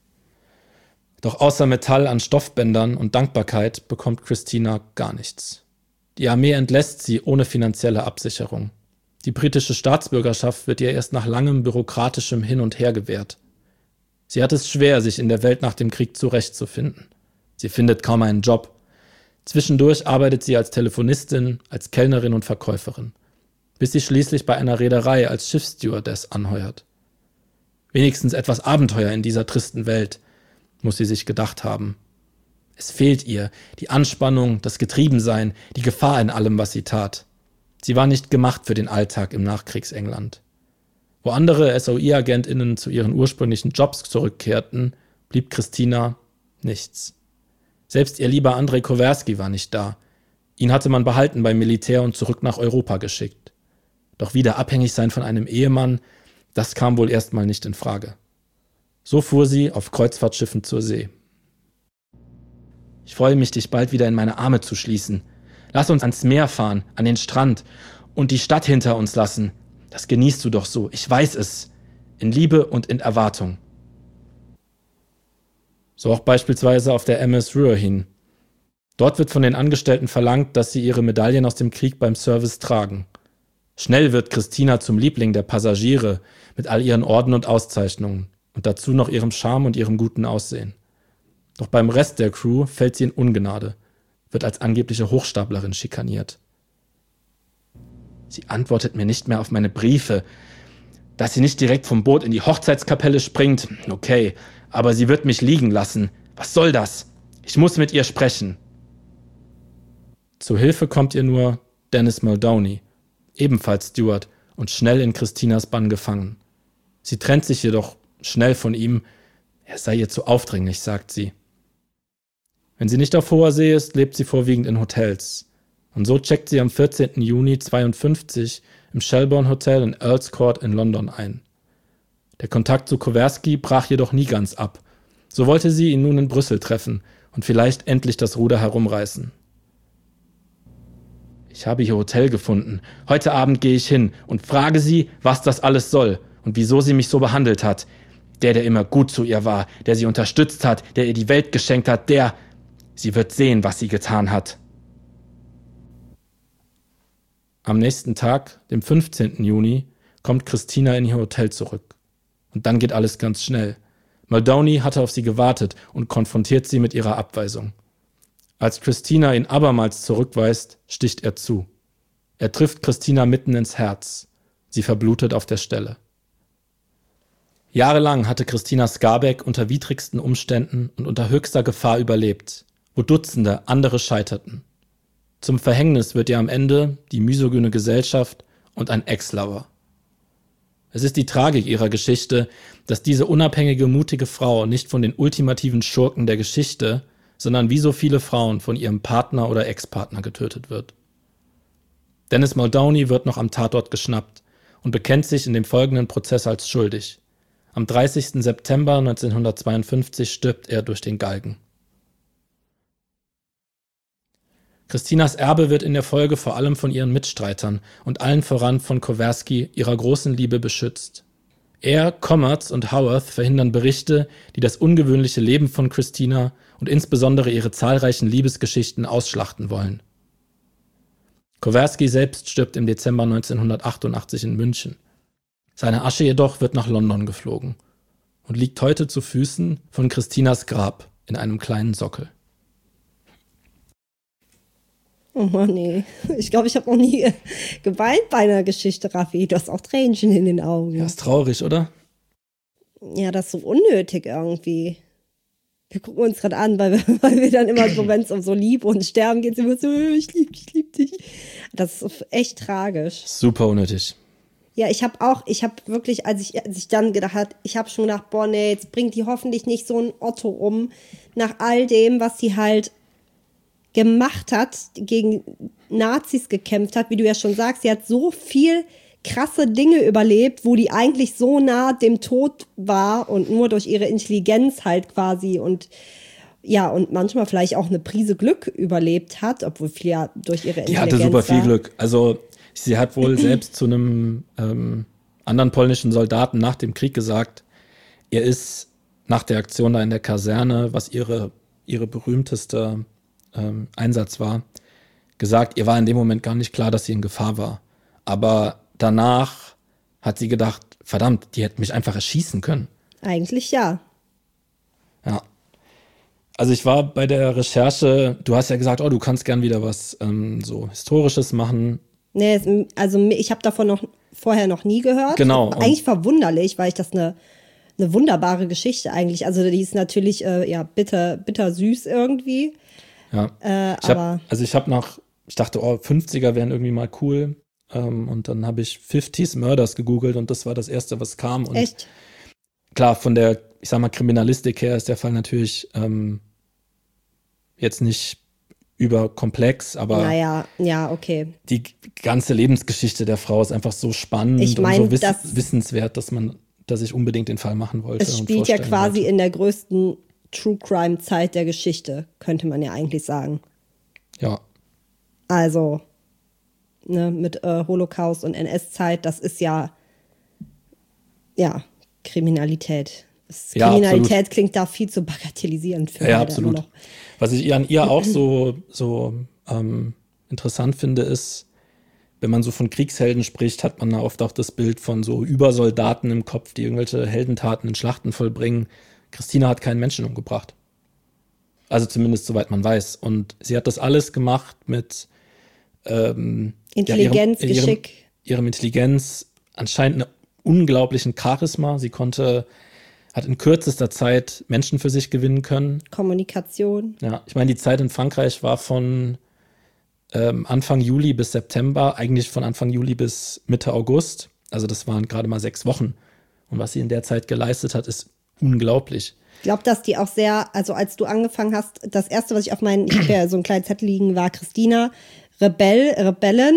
Speaker 3: Doch außer Metall an Stoffbändern und Dankbarkeit bekommt Christina gar nichts. Die Armee entlässt sie ohne finanzielle Absicherung. Die britische Staatsbürgerschaft wird ihr erst nach langem bürokratischem Hin und Her gewährt. Sie hat es schwer, sich in der Welt nach dem Krieg zurechtzufinden. Sie findet kaum einen Job. Zwischendurch arbeitet sie als Telefonistin, als Kellnerin und Verkäuferin, bis sie schließlich bei einer Reederei als Schiffsstewardess anheuert. Wenigstens etwas Abenteuer in dieser tristen Welt, muss sie sich gedacht haben. Es fehlt ihr, die Anspannung, das Getriebensein, die Gefahr in allem, was sie tat. Sie war nicht gemacht für den Alltag im Nachkriegsengland. Wo andere S O I-AgentInnen zu ihren ursprünglichen Jobs zurückkehrten, blieb Christina nichts. Selbst ihr lieber Andrzej Kowarski war nicht da. Ihn hatte man behalten beim Militär und zurück nach Europa geschickt. Doch wieder abhängig sein von einem Ehemann, das kam wohl erstmal nicht in Frage. So fuhr sie auf Kreuzfahrtschiffen zur See. Ich freue mich, dich bald wieder in meine Arme zu schließen. Lass uns ans Meer fahren, an den Strand und die Stadt hinter uns lassen. Das genießt du doch so, ich weiß es. In Liebe und in Erwartung. So auch beispielsweise auf der M S Ruahin. Dort wird von den Angestellten verlangt, dass sie ihre Medaillen aus dem Krieg beim Service tragen. Schnell wird Christina zum Liebling der Passagiere mit all ihren Orden und Auszeichnungen und dazu noch ihrem Charme und ihrem guten Aussehen. Doch beim Rest der Crew fällt sie in Ungnade, wird als angebliche Hochstaplerin schikaniert. Sie antwortet mir nicht mehr auf meine Briefe. Dass sie nicht direkt vom Boot in die Hochzeitskapelle springt, okay, aber sie wird mich liegen lassen. Was soll das? Ich muss mit ihr sprechen. Zu Hilfe kommt ihr nur Dennis Muldowney, ebenfalls Steward und schnell in Christinas Bann gefangen. Sie trennt sich jedoch schnell von ihm. Er sei ihr zu aufdringlich, sagt sie. Wenn sie nicht auf hoher See ist, lebt sie vorwiegend in Hotels. Und so checkt sie am vierzehnten Juni zweiundfünfzig im Shelbourne Hotel in Earls Court in London ein. Der Kontakt zu Kowarski brach jedoch nie ganz ab. So wollte sie ihn nun in Brüssel treffen und vielleicht endlich das Ruder herumreißen. Ich habe ihr Hotel gefunden. Heute Abend gehe ich hin und frage sie, was das alles soll und wieso sie mich so behandelt hat. Der, der immer gut zu ihr war, der sie unterstützt hat, der ihr die Welt geschenkt hat, der... Sie wird sehen, was sie getan hat. Am nächsten Tag, dem fünfzehnten Juni, kommt Christina in ihr Hotel zurück. Und dann geht alles ganz schnell. Muldowney hatte auf sie gewartet und konfrontiert sie mit ihrer Abweisung. Als Christina ihn abermals zurückweist, sticht er zu. Er trifft Christina mitten ins Herz. Sie verblutet auf der Stelle. Jahrelang hatte Christina Skarbek unter widrigsten Umständen und unter höchster Gefahr überlebt, wo Dutzende andere scheiterten. Zum Verhängnis wird ihr am Ende die misogyne Gesellschaft und ein Ex-Lover. Es ist die Tragik ihrer Geschichte, dass diese unabhängige, mutige Frau nicht von den ultimativen Schurken der Geschichte, sondern wie so viele Frauen von ihrem Partner oder Ex-Partner getötet wird. Dennis Muldowney wird noch am Tatort geschnappt und bekennt sich in dem folgenden Prozess als schuldig. Am dreißigsten September neunzehnhundertzweiundfünfzig stirbt er durch den Galgen. Christinas Erbe wird in der Folge vor allem von ihren Mitstreitern und allen voran von Kowarski, ihrer großen Liebe, beschützt. Er, Commerz und Howarth verhindern Berichte, die das ungewöhnliche Leben von Christina und insbesondere ihre zahlreichen Liebesgeschichten ausschlachten wollen. Kowarski selbst stirbt im Dezember neunzehnhundertachtundachtzig in München. Seine Asche jedoch wird nach London geflogen und liegt heute zu Füßen von Christinas Grab in einem kleinen Sockel.
Speaker 1: Oh Mann, nee. Ich glaube, ich habe noch nie geweint bei einer Geschichte, Raffi. Du hast auch Tränchen in den Augen.
Speaker 3: Ja, ist traurig, oder?
Speaker 1: Ja, das ist so unnötig irgendwie. Wir gucken uns gerade an, weil wir, weil wir dann immer so, wenn es um so Liebe und Sterben geht, sind wir so, ich liebe dich, ich liebe dich. Das ist echt tragisch.
Speaker 3: Super unnötig.
Speaker 1: Ja, ich habe auch, ich habe wirklich, als ich, als ich dann gedacht habe, ich habe schon gedacht, boah, nee, jetzt bringt die hoffentlich nicht so ein Otto um, nach all dem, was sie halt gemacht hat, gegen Nazis gekämpft hat, wie du ja schon sagst, sie hat so viel krasse Dinge überlebt, wo die eigentlich so nah dem Tod war und nur durch ihre Intelligenz halt quasi und ja, und manchmal vielleicht auch eine Prise Glück überlebt hat, obwohl viel ja durch ihre Intelligenz.
Speaker 3: Die hatte super viel
Speaker 1: war.
Speaker 3: Glück. Also sie hat wohl selbst zu einem ähm, anderen polnischen Soldaten nach dem Krieg gesagt, er ist nach der Aktion da in der Kaserne, was ihre, ihre berühmteste ähm, Einsatz war, gesagt, ihr war in dem Moment gar nicht klar, dass sie in Gefahr war. Aber danach hat sie gedacht, verdammt, die hätten mich einfach erschießen können.
Speaker 1: Eigentlich ja.
Speaker 3: Ja. Also ich war bei der Recherche, du hast ja gesagt, oh, du kannst gern wieder was ähm, so Historisches machen.
Speaker 1: Nee, es- also ich habe davon noch vorher noch nie gehört.
Speaker 3: Genau.
Speaker 1: Eigentlich verwunderlich, weil ich das eine eine wunderbare Geschichte eigentlich. Also die ist natürlich äh, ja bitter bitter süß irgendwie.
Speaker 3: Ja.
Speaker 1: Äh,
Speaker 3: Ich hab,
Speaker 1: aber
Speaker 3: also ich habe nach, ich dachte, oh, fünfziger wären irgendwie mal cool. Ähm, und dann habe ich fifties Murders gegoogelt und das war das erste, was kam. Und
Speaker 1: echt.
Speaker 3: klar, von der, ich sag mal, Kriminalistik her ist der Fall natürlich ähm, jetzt nicht überkomplex, aber
Speaker 1: Naja, ja, okay.
Speaker 3: die ganze Lebensgeschichte der Frau ist einfach so spannend
Speaker 1: Ich mein,
Speaker 3: und so wiss
Speaker 1: das-
Speaker 3: wissenswert, dass man, dass ich unbedingt den Fall machen wollte.
Speaker 1: Es
Speaker 3: und
Speaker 1: spielt ja
Speaker 3: vorstellen
Speaker 1: quasi
Speaker 3: wollte.
Speaker 1: in der größten True Crime Zeit der Geschichte, könnte man ja eigentlich sagen.
Speaker 3: Ja,
Speaker 1: Also ne, mit äh, Holocaust und N S-Zeit, das ist ja ja Kriminalität. Das
Speaker 3: Ja,
Speaker 1: Kriminalität
Speaker 3: absolut.
Speaker 1: klingt da viel zu bagatellisierend für
Speaker 3: ja,
Speaker 1: leider
Speaker 3: absolut.
Speaker 1: immer noch.
Speaker 3: Was ich an ihr auch so, so ähm, interessant finde, ist, wenn man so von Kriegshelden spricht, hat man da oft auch das Bild von so Übersoldaten im Kopf, die irgendwelche Heldentaten in Schlachten vollbringen. Christina hat keinen Menschen umgebracht. Also zumindest soweit man weiß. Und sie hat das alles gemacht mit ähm,
Speaker 1: Intelligenz,
Speaker 3: ja, ihrem,
Speaker 1: Geschick.
Speaker 3: Ihrem, ihrem Intelligenz, anscheinend einem unglaublichen Charisma. Sie konnte, hat in kürzester Zeit Menschen für sich gewinnen können.
Speaker 1: Kommunikation.
Speaker 3: Ja, ich meine, die Zeit in Frankreich war von ähm, Anfang Juli bis September, eigentlich von Anfang Juli bis Mitte August. Also das waren gerade mal sechs Wochen. Und was sie in der Zeit geleistet hat, ist unglaublich.
Speaker 1: Ich glaube, dass die auch sehr, also als du angefangen hast, das erste, was ich auf meinen, ich habe ja so einen kleinen Zettel liegen, war Christina, Rebell, Rebellen.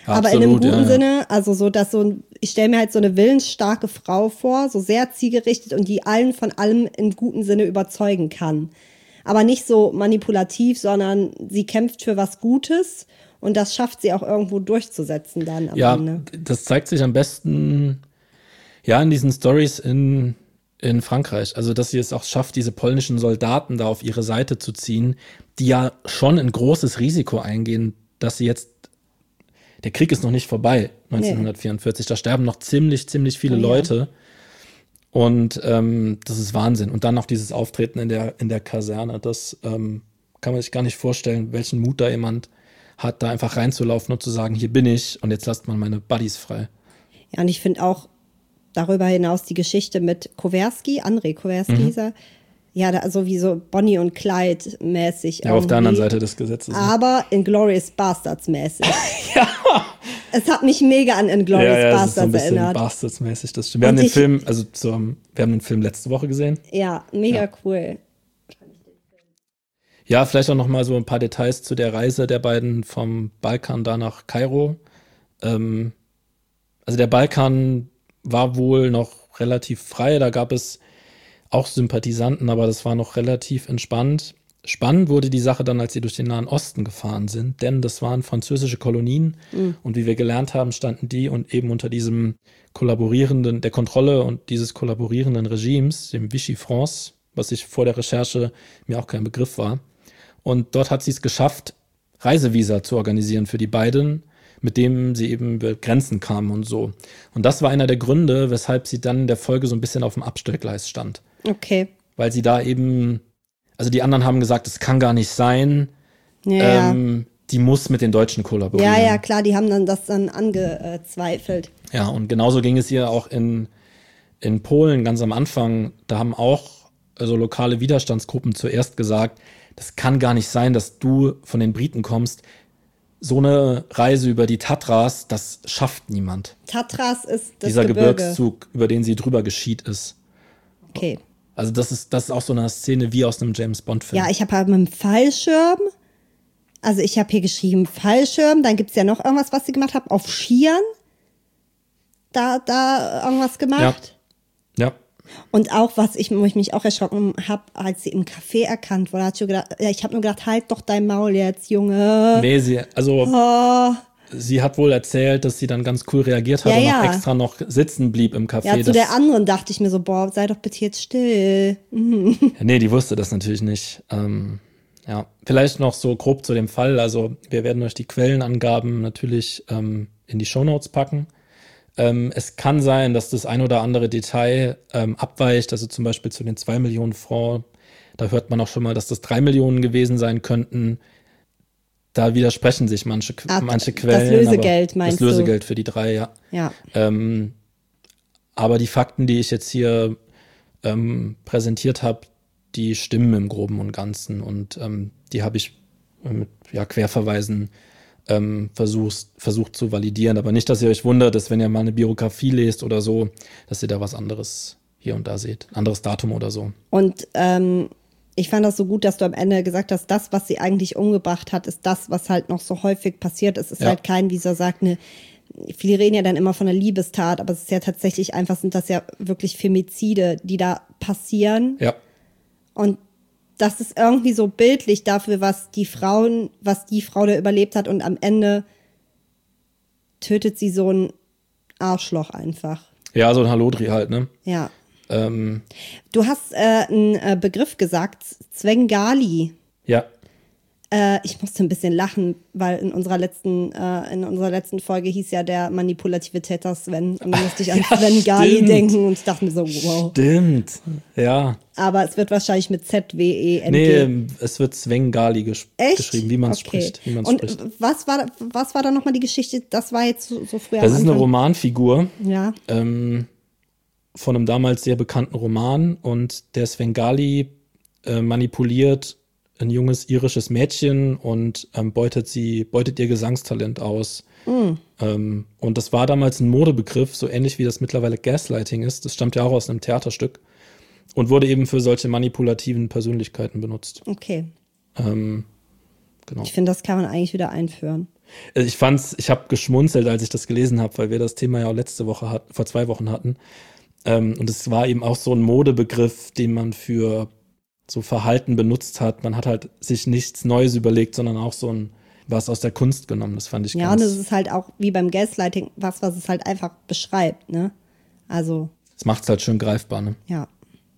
Speaker 1: Aber in einem
Speaker 3: absolut,
Speaker 1: guten
Speaker 3: ja, ja.
Speaker 1: Sinne, also so, dass so ein, ich stelle mir halt so eine willensstarke Frau vor, so sehr zielgerichtet und die allen von allem im guten Sinne überzeugen kann. Aber nicht so manipulativ, sondern sie kämpft für was Gutes und das schafft sie auch irgendwo durchzusetzen dann am
Speaker 3: Ja,
Speaker 1: Ende.
Speaker 3: das zeigt sich am besten ja in diesen Stories in, in Frankreich. Also, dass sie es auch schafft, diese polnischen Soldaten da auf ihre Seite zu ziehen, die ja schon ein großes Risiko eingehen, dass sie jetzt, der Krieg ist noch nicht vorbei, neunzehnhundertvierundvierzig, da sterben noch ziemlich, ziemlich viele
Speaker 1: Oh ja.
Speaker 3: Leute. Und ähm, das ist Wahnsinn. Und dann noch dieses Auftreten in der, in der Kaserne, das ähm, kann man sich gar nicht vorstellen, welchen Mut da jemand hat, da einfach reinzulaufen und zu sagen, hier bin ich und jetzt lasst mal meine Buddies frei.
Speaker 1: Ja, und ich finde auch darüber hinaus die Geschichte mit Kowerski, André Kowerski,
Speaker 3: Mhm.
Speaker 1: hieß er. Ja, da, so wie so Bonnie und Clyde mäßig.
Speaker 3: Ja, auf der anderen
Speaker 1: irgendwie.
Speaker 3: Seite des Gesetzes. ne?
Speaker 1: Aber Inglourious Bastards mäßig. Es hat mich mega an Inglourious
Speaker 3: ja, ja, es ist so ein
Speaker 1: Bastards
Speaker 3: bisschen
Speaker 1: erinnert.
Speaker 3: Bastards-mäßig. Das stimmt. Wir
Speaker 1: Und
Speaker 3: haben den
Speaker 1: ich-
Speaker 3: Film, also zum, wir haben den Film letzte Woche gesehen.
Speaker 1: Ja, mega
Speaker 3: Ja.
Speaker 1: cool.
Speaker 3: Ja, vielleicht auch noch mal so ein paar Details zu der Reise der beiden vom Balkan da nach Kairo. Ähm, also der Balkan war wohl noch relativ frei, da gab es auch Sympathisanten, aber das war noch relativ entspannt. Spannend wurde die Sache dann, als sie durch den Nahen Osten gefahren sind, denn das waren französische Kolonien und wie wir gelernt haben, standen die und eben unter diesem kollaborierenden, der Kontrolle und dieses kollaborierenden Regimes, dem Vichy France, was ich vor der Recherche mir auch kein Begriff war. Und dort hat sie es geschafft, Reisevisa zu organisieren für die beiden, mit dem sie eben über Grenzen kamen und so. Und das war einer der Gründe, weshalb sie dann in der Folge so ein bisschen auf dem Abstellgleis stand.
Speaker 1: Okay.
Speaker 3: Weil sie da eben, also die anderen haben gesagt, es kann gar nicht sein,
Speaker 1: Ja,
Speaker 3: ähm, die muss mit den Deutschen kollaborieren.
Speaker 1: ja, ja, klar, die haben dann das dann angezweifelt.
Speaker 3: Ja, und genauso ging es ihr auch in, in Polen ganz am Anfang. Da haben auch also lokale Widerstandsgruppen zuerst gesagt, das kann gar nicht sein, dass du von den Briten kommst. So eine Reise über die Tatras, das schafft niemand.
Speaker 1: Tatras ist das
Speaker 3: Dieser
Speaker 1: Gebirge.
Speaker 3: Gebirgszug, über den sie drüber geschied ist.
Speaker 1: Okay.
Speaker 3: Also das ist, das ist auch so eine Szene wie aus einem James-Bond-Film.
Speaker 1: Ja, ich habe halt mit dem Fallschirm, also ich habe hier geschrieben Fallschirm, dann gibt es ja noch irgendwas, was sie gemacht haben, auf Skiern, da, da irgendwas gemacht.
Speaker 3: Ja.
Speaker 1: Und auch, was ich, wo ich mich auch erschrocken habe, als sie im Café erkannt wurde, hat ich, gedacht, ja, ich habe nur gedacht, halt doch dein Maul jetzt, Junge.
Speaker 3: Nee, sie, also
Speaker 1: Oh,
Speaker 3: sie hat wohl erzählt, dass sie dann ganz cool reagiert hat
Speaker 1: Ja,
Speaker 3: und
Speaker 1: ja.
Speaker 3: auch extra noch sitzen blieb im Café.
Speaker 1: ja, zu
Speaker 3: Das-
Speaker 1: der anderen dachte ich mir so, boah, sei doch bitte jetzt still.
Speaker 3: Ja, nee, die wusste das natürlich nicht. Ähm, ja, vielleicht noch so grob zu dem Fall. Also wir werden euch die Quellenangaben natürlich ähm, in die Shownotes packen. Ähm, es kann sein, dass das ein oder andere Detail ähm, abweicht. Also zum Beispiel zu den zwei Millionen Francs. Da hört man auch schon mal, dass das drei Millionen gewesen sein könnten. Da widersprechen sich manche,
Speaker 1: Ah,
Speaker 3: manche
Speaker 1: das
Speaker 3: Quellen.
Speaker 1: Lösegeld,
Speaker 3: aber
Speaker 1: meinst
Speaker 3: Das
Speaker 1: du?
Speaker 3: Lösegeld für die drei, ja.
Speaker 1: Ja,
Speaker 3: Ähm, aber die Fakten, die ich jetzt hier ähm, präsentiert habe, die stimmen im Groben und Ganzen. Und ähm, die habe ich mit ja, Querverweisen ähm, versucht, versucht zu validieren. Aber nicht, dass ihr euch wundert, dass wenn ihr mal eine Biografie lest oder so, dass ihr da was anderes hier und da seht. Anderes Datum oder so.
Speaker 1: und ähm, ich fand das so gut, dass du am Ende gesagt hast, das, was sie eigentlich umgebracht hat, ist das, was halt noch so häufig passiert. Es ist
Speaker 3: Ja.
Speaker 1: halt kein, wie so sagt, eine, viele reden ja dann immer von einer Liebestat, aber es ist ja tatsächlich einfach, sind das ja wirklich Femizide, die da passieren.
Speaker 3: Ja,
Speaker 1: Und das ist irgendwie so bildlich dafür, was die Frauen, was die Frau da überlebt hat. Und am Ende tötet sie so ein Arschloch einfach.
Speaker 3: ja, so ein Halodri halt, ne?
Speaker 1: Ja.
Speaker 3: Ähm,
Speaker 1: Du hast äh, einen äh, Begriff gesagt, Svengali.
Speaker 3: ja,
Speaker 1: Äh, ich musste ein bisschen lachen, weil in unserer letzten, äh, in unserer letzten Folge hieß ja der manipulative Täter Sven. Und dann musste ich an
Speaker 3: Ja,
Speaker 1: Sven Gali
Speaker 3: stimmt.
Speaker 1: denken und ich dachte mir so, wow.
Speaker 3: stimmt. Ja.
Speaker 1: Aber es wird wahrscheinlich mit Z W E N G.
Speaker 3: Nee, ähm, es wird Svengali ges
Speaker 1: Echt?
Speaker 3: geschrieben, wie man es
Speaker 1: Okay.
Speaker 3: spricht. Wie man's
Speaker 1: Und
Speaker 3: spricht.
Speaker 1: was war, was war da nochmal die Geschichte? Das war jetzt so, so früher
Speaker 3: Das
Speaker 1: am
Speaker 3: ist eine
Speaker 1: Anfang.
Speaker 3: Romanfigur
Speaker 1: Ja,
Speaker 3: ähm, von einem damals sehr bekannten Roman und der Svengali äh, manipuliert ein junges irisches Mädchen und ähm, beutet sie, beutet ihr Gesangstalent aus. Ähm, und das war damals ein Modebegriff, so ähnlich wie das mittlerweile Gaslighting ist. Das stammt ja auch aus einem Theaterstück und wurde eben für solche manipulativen Persönlichkeiten benutzt.
Speaker 1: okay.
Speaker 3: Ähm, genau.
Speaker 1: Ich finde, das kann man eigentlich wieder einführen.
Speaker 3: Ich fand's, ich habe geschmunzelt, als ich das gelesen habe, weil wir das Thema ja auch letzte Woche hatten, vor zwei Wochen hatten. Ähm, und es war eben auch so ein Modebegriff, den man für so Verhalten benutzt hat. Man hat halt sich nichts Neues überlegt, sondern auch so ein was aus der Kunst genommen. Das fand ich
Speaker 1: Ja,
Speaker 3: ganz...
Speaker 1: und es ist halt auch wie beim Gaslighting was, was es halt einfach beschreibt, ne? Also,
Speaker 3: Das macht's halt schön greifbar, ne?
Speaker 1: ja.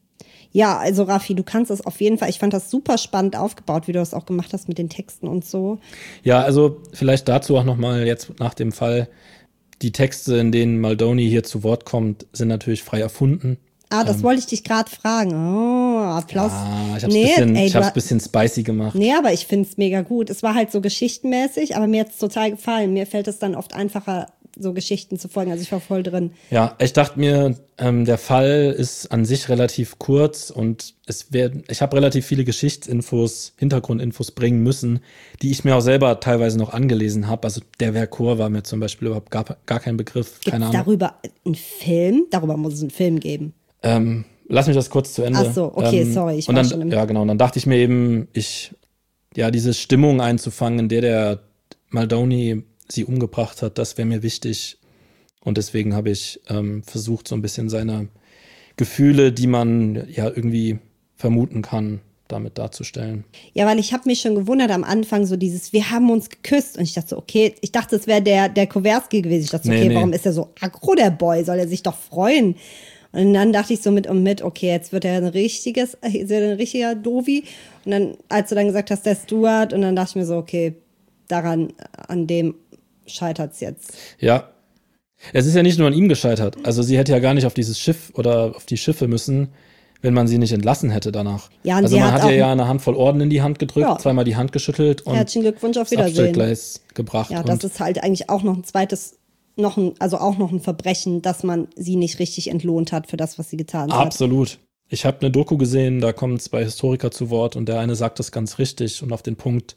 Speaker 1: Ja, also Raffi, du kannst das auf jeden Fall, ich fand das super spannend aufgebaut, wie du das auch gemacht hast mit den Texten und so.
Speaker 3: Ja, also vielleicht dazu auch nochmal jetzt nach dem Fall. Die Texte, in denen Maldoni hier zu Wort kommt, sind natürlich frei erfunden.
Speaker 1: Ah, das
Speaker 3: Ähm,
Speaker 1: wollte ich dich gerade fragen. Oh, Applaus.
Speaker 3: Ah, ich hab's
Speaker 1: Nee,
Speaker 3: bisschen,
Speaker 1: ey,
Speaker 3: ich
Speaker 1: du
Speaker 3: hab's
Speaker 1: hast-
Speaker 3: bisschen spicy gemacht.
Speaker 1: Nee, aber ich find's mega gut. Es war halt so geschichtenmäßig, aber mir hat's total gefallen. Mir fällt es dann oft einfacher, so Geschichten zu folgen. Also ich war voll drin.
Speaker 3: Ja, ich dachte mir, ähm, der Fall ist an sich relativ kurz und es werden, ich habe relativ viele Geschichtsinfos, Hintergrundinfos bringen müssen, die ich mir auch selber teilweise noch angelesen habe. Also der Vercors war mir zum Beispiel überhaupt gar, gar kein Begriff,
Speaker 1: Gibt's
Speaker 3: keine Ahnung.
Speaker 1: darüber einen Film? Darüber muss es einen Film geben.
Speaker 3: Ähm, lass mich das kurz zu Ende.
Speaker 1: Ach so, okay,
Speaker 3: ähm,
Speaker 1: sorry, ich
Speaker 3: und
Speaker 1: war
Speaker 3: dann,
Speaker 1: schon im-
Speaker 3: Ja, genau. Und dann dachte ich mir eben, ich, ja, diese Stimmung einzufangen, in der der Maldoni sie umgebracht hat, das wäre mir wichtig. Und deswegen habe ich ähm, versucht, so ein bisschen seine Gefühle, die man ja irgendwie vermuten kann, damit darzustellen.
Speaker 1: Ja, weil ich habe mich schon gewundert am Anfang, so dieses, wir haben uns geküsst. Und ich dachte so, okay, ich dachte, es wäre der, der Kowerski gewesen. Ich dachte so,
Speaker 3: Nee,
Speaker 1: okay,
Speaker 3: nee.
Speaker 1: warum ist er so aggro, der Boy? Soll er sich doch freuen? Und dann dachte ich so mit und mit, okay, jetzt wird er ein richtiges, ist er ein richtiger Dovi. Und dann, als du dann gesagt hast, der Stuart, und dann dachte ich mir so, okay, daran, an dem scheitert es jetzt.
Speaker 3: Ja. Es ist ja nicht nur an ihm gescheitert. Also sie hätte ja gar nicht auf dieses Schiff oder auf die Schiffe müssen, wenn man sie nicht entlassen hätte danach.
Speaker 1: Ja, und
Speaker 3: also
Speaker 1: sie
Speaker 3: man
Speaker 1: hat
Speaker 3: hat ihr
Speaker 1: auch-
Speaker 3: ja eine Handvoll Orden in die Hand gedrückt,
Speaker 1: Ja.
Speaker 3: zweimal die Hand geschüttelt und
Speaker 1: Herzlichen Glückwunsch, auf
Speaker 3: das
Speaker 1: Wiedersehen.
Speaker 3: Abstellgleis gebracht.
Speaker 1: Ja,
Speaker 3: und
Speaker 1: das ist halt eigentlich auch noch ein zweites, noch ein, also auch noch ein Verbrechen, dass man sie nicht richtig entlohnt hat für das, was sie getan hat.
Speaker 3: absolut. Ich habe eine Doku gesehen, da kommen zwei Historiker zu Wort und der eine sagt das ganz richtig und auf den Punkt.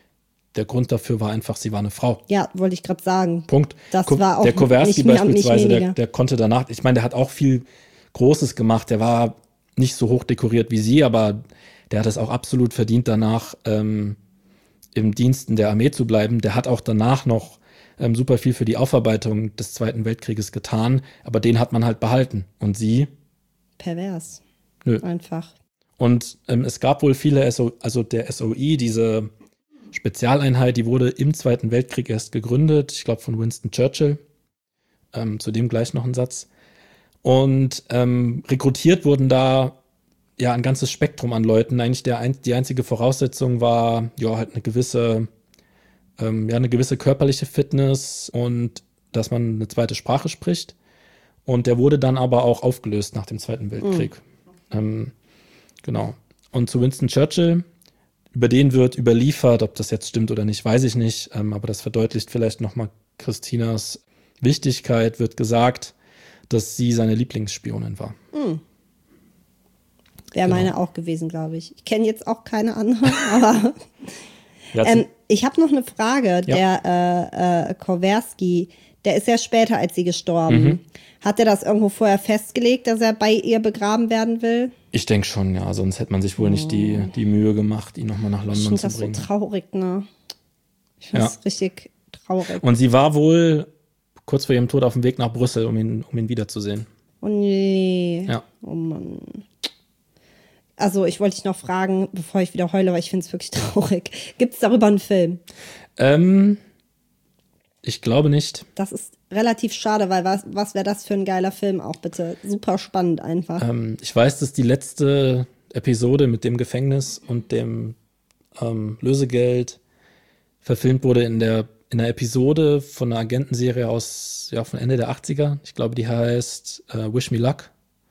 Speaker 3: Der Grund dafür war einfach, sie war eine Frau.
Speaker 1: Ja, wollte ich gerade sagen.
Speaker 3: Punkt.
Speaker 1: Das
Speaker 3: Ko-
Speaker 1: war auch
Speaker 3: der Kowerski
Speaker 1: nicht mehr und nicht
Speaker 3: beispielsweise, der,
Speaker 1: weniger.
Speaker 3: der konnte danach, ich meine, der hat auch viel Großes gemacht. Der war nicht so hoch dekoriert wie sie, aber der hat es auch absolut verdient, danach ähm, im Diensten der Armee zu bleiben. Der hat auch danach noch ähm, super viel für die Aufarbeitung des Zweiten Weltkrieges getan, aber den hat man halt behalten. Und sie,
Speaker 1: Pervers.
Speaker 3: nö.
Speaker 1: Einfach.
Speaker 3: Und ähm, es gab wohl viele, S O, also der S O I, diese Spezialeinheit, die wurde im Zweiten Weltkrieg erst gegründet, ich glaube von Winston Churchill. Ähm, zu dem gleich noch ein Satz. Und ähm, rekrutiert wurden da ja ein ganzes Spektrum an Leuten. Eigentlich der ein, die einzige Voraussetzung war ja halt eine gewisse, ähm, ja eine gewisse körperliche Fitness und dass man eine zweite Sprache spricht. Und der wurde dann aber auch aufgelöst nach dem Zweiten Weltkrieg. Ähm, genau. Und zu Winston Churchill, über den wird überliefert, ob das jetzt stimmt oder nicht, weiß ich nicht. Ähm, aber das verdeutlicht vielleicht nochmal Christinas Wichtigkeit, wird gesagt, dass sie seine Lieblingsspionin war.
Speaker 1: Wäre
Speaker 3: Genau.
Speaker 1: meine auch gewesen, glaube ich. Ich kenne jetzt auch keine andere, aber
Speaker 3: Ja,
Speaker 1: ähm, ich habe noch eine Frage.
Speaker 3: Ja.
Speaker 1: Der äh, äh, Kowerski, der ist ja später als sie gestorben.
Speaker 3: Mhm.
Speaker 1: Hat er das irgendwo vorher festgelegt, dass er bei ihr begraben werden will?
Speaker 3: ich denke schon, ja, sonst hätte man sich wohl nicht die, die Mühe gemacht, ihn nochmal nach
Speaker 1: Ich
Speaker 3: London
Speaker 1: finde
Speaker 3: zu
Speaker 1: das so
Speaker 3: bringen.
Speaker 1: traurig, ne? Ich finde
Speaker 3: Ja.
Speaker 1: das richtig traurig.
Speaker 3: Und sie war wohl kurz vor ihrem Tod auf dem Weg nach Brüssel, um ihn, um ihn wiederzusehen.
Speaker 1: Oh nee.
Speaker 3: Ja.
Speaker 1: Oh Mann. Also, ich wollte dich noch fragen, bevor ich wieder heule, weil ich finde es wirklich traurig. Gibt es darüber einen Film?
Speaker 3: Ähm, ich glaube nicht.
Speaker 1: Das ist relativ schade, weil was, was wäre das für ein geiler Film auch bitte? Super spannend einfach.
Speaker 3: Ähm, ich weiß, dass die letzte Episode mit dem Gefängnis und dem ähm, Lösegeld verfilmt wurde in der, in der Episode von einer Agentenserie aus, ja, von Ende der achtziger. Ich glaube, die heißt äh, Wish Me Luck.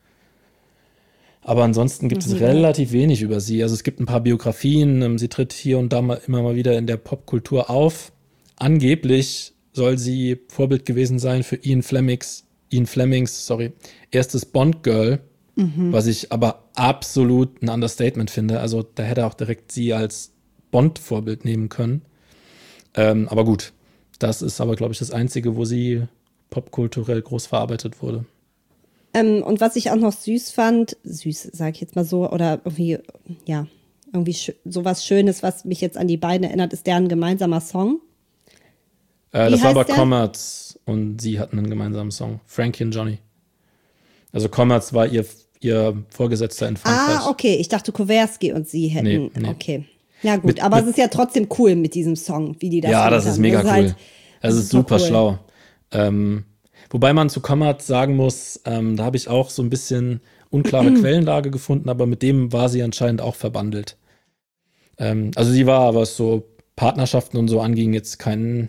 Speaker 3: Aber ansonsten gibt es
Speaker 1: Mhm.
Speaker 3: relativ wenig über sie. Also es gibt ein paar Biografien. Ähm, sie tritt hier und da mal, immer mal wieder in der Popkultur auf. Angeblich soll sie Vorbild gewesen sein für Ian Flemings, Ian Flemings, sorry, erstes Bond-Girl, was ich aber absolut ein Understatement finde. Also da hätte er auch direkt sie als Bond-Vorbild nehmen können. Ähm, aber gut, das ist aber, glaube ich, das Einzige, wo sie popkulturell groß verarbeitet wurde.
Speaker 1: Ähm, und was ich auch noch süß fand, süß, sag ich jetzt mal so, oder irgendwie, ja, irgendwie schö- sowas Schönes, was mich jetzt an die beiden erinnert, ist deren gemeinsamer Song.
Speaker 3: Äh,
Speaker 1: Wie
Speaker 3: das war
Speaker 1: heißt
Speaker 3: aber
Speaker 1: der?
Speaker 3: Commerce und sie hatten einen gemeinsamen Song. Frankie und Johnny. Also Commerce war ihr, ihr Vorgesetzter in Frankreich.
Speaker 1: Ah, okay. Ich dachte, Kowerski und sie hätten.
Speaker 3: Nee, nee.
Speaker 1: Okay. Ja, gut.
Speaker 3: Mit-
Speaker 1: aber
Speaker 3: mit-
Speaker 1: es ist ja trotzdem cool mit diesem Song, wie die das
Speaker 3: Ja,
Speaker 1: gemacht
Speaker 3: das ist
Speaker 1: haben.
Speaker 3: mega
Speaker 1: das
Speaker 3: cool.
Speaker 1: halt-
Speaker 3: das ist super
Speaker 1: cool.
Speaker 3: schlau. Ähm, wobei man zu Commerce sagen muss, ähm, da habe ich auch so ein bisschen unklare Quellenlage gefunden, aber mit dem war sie anscheinend auch verbandelt. Ähm, also sie war, was so Partnerschaften und so anging, jetzt kein,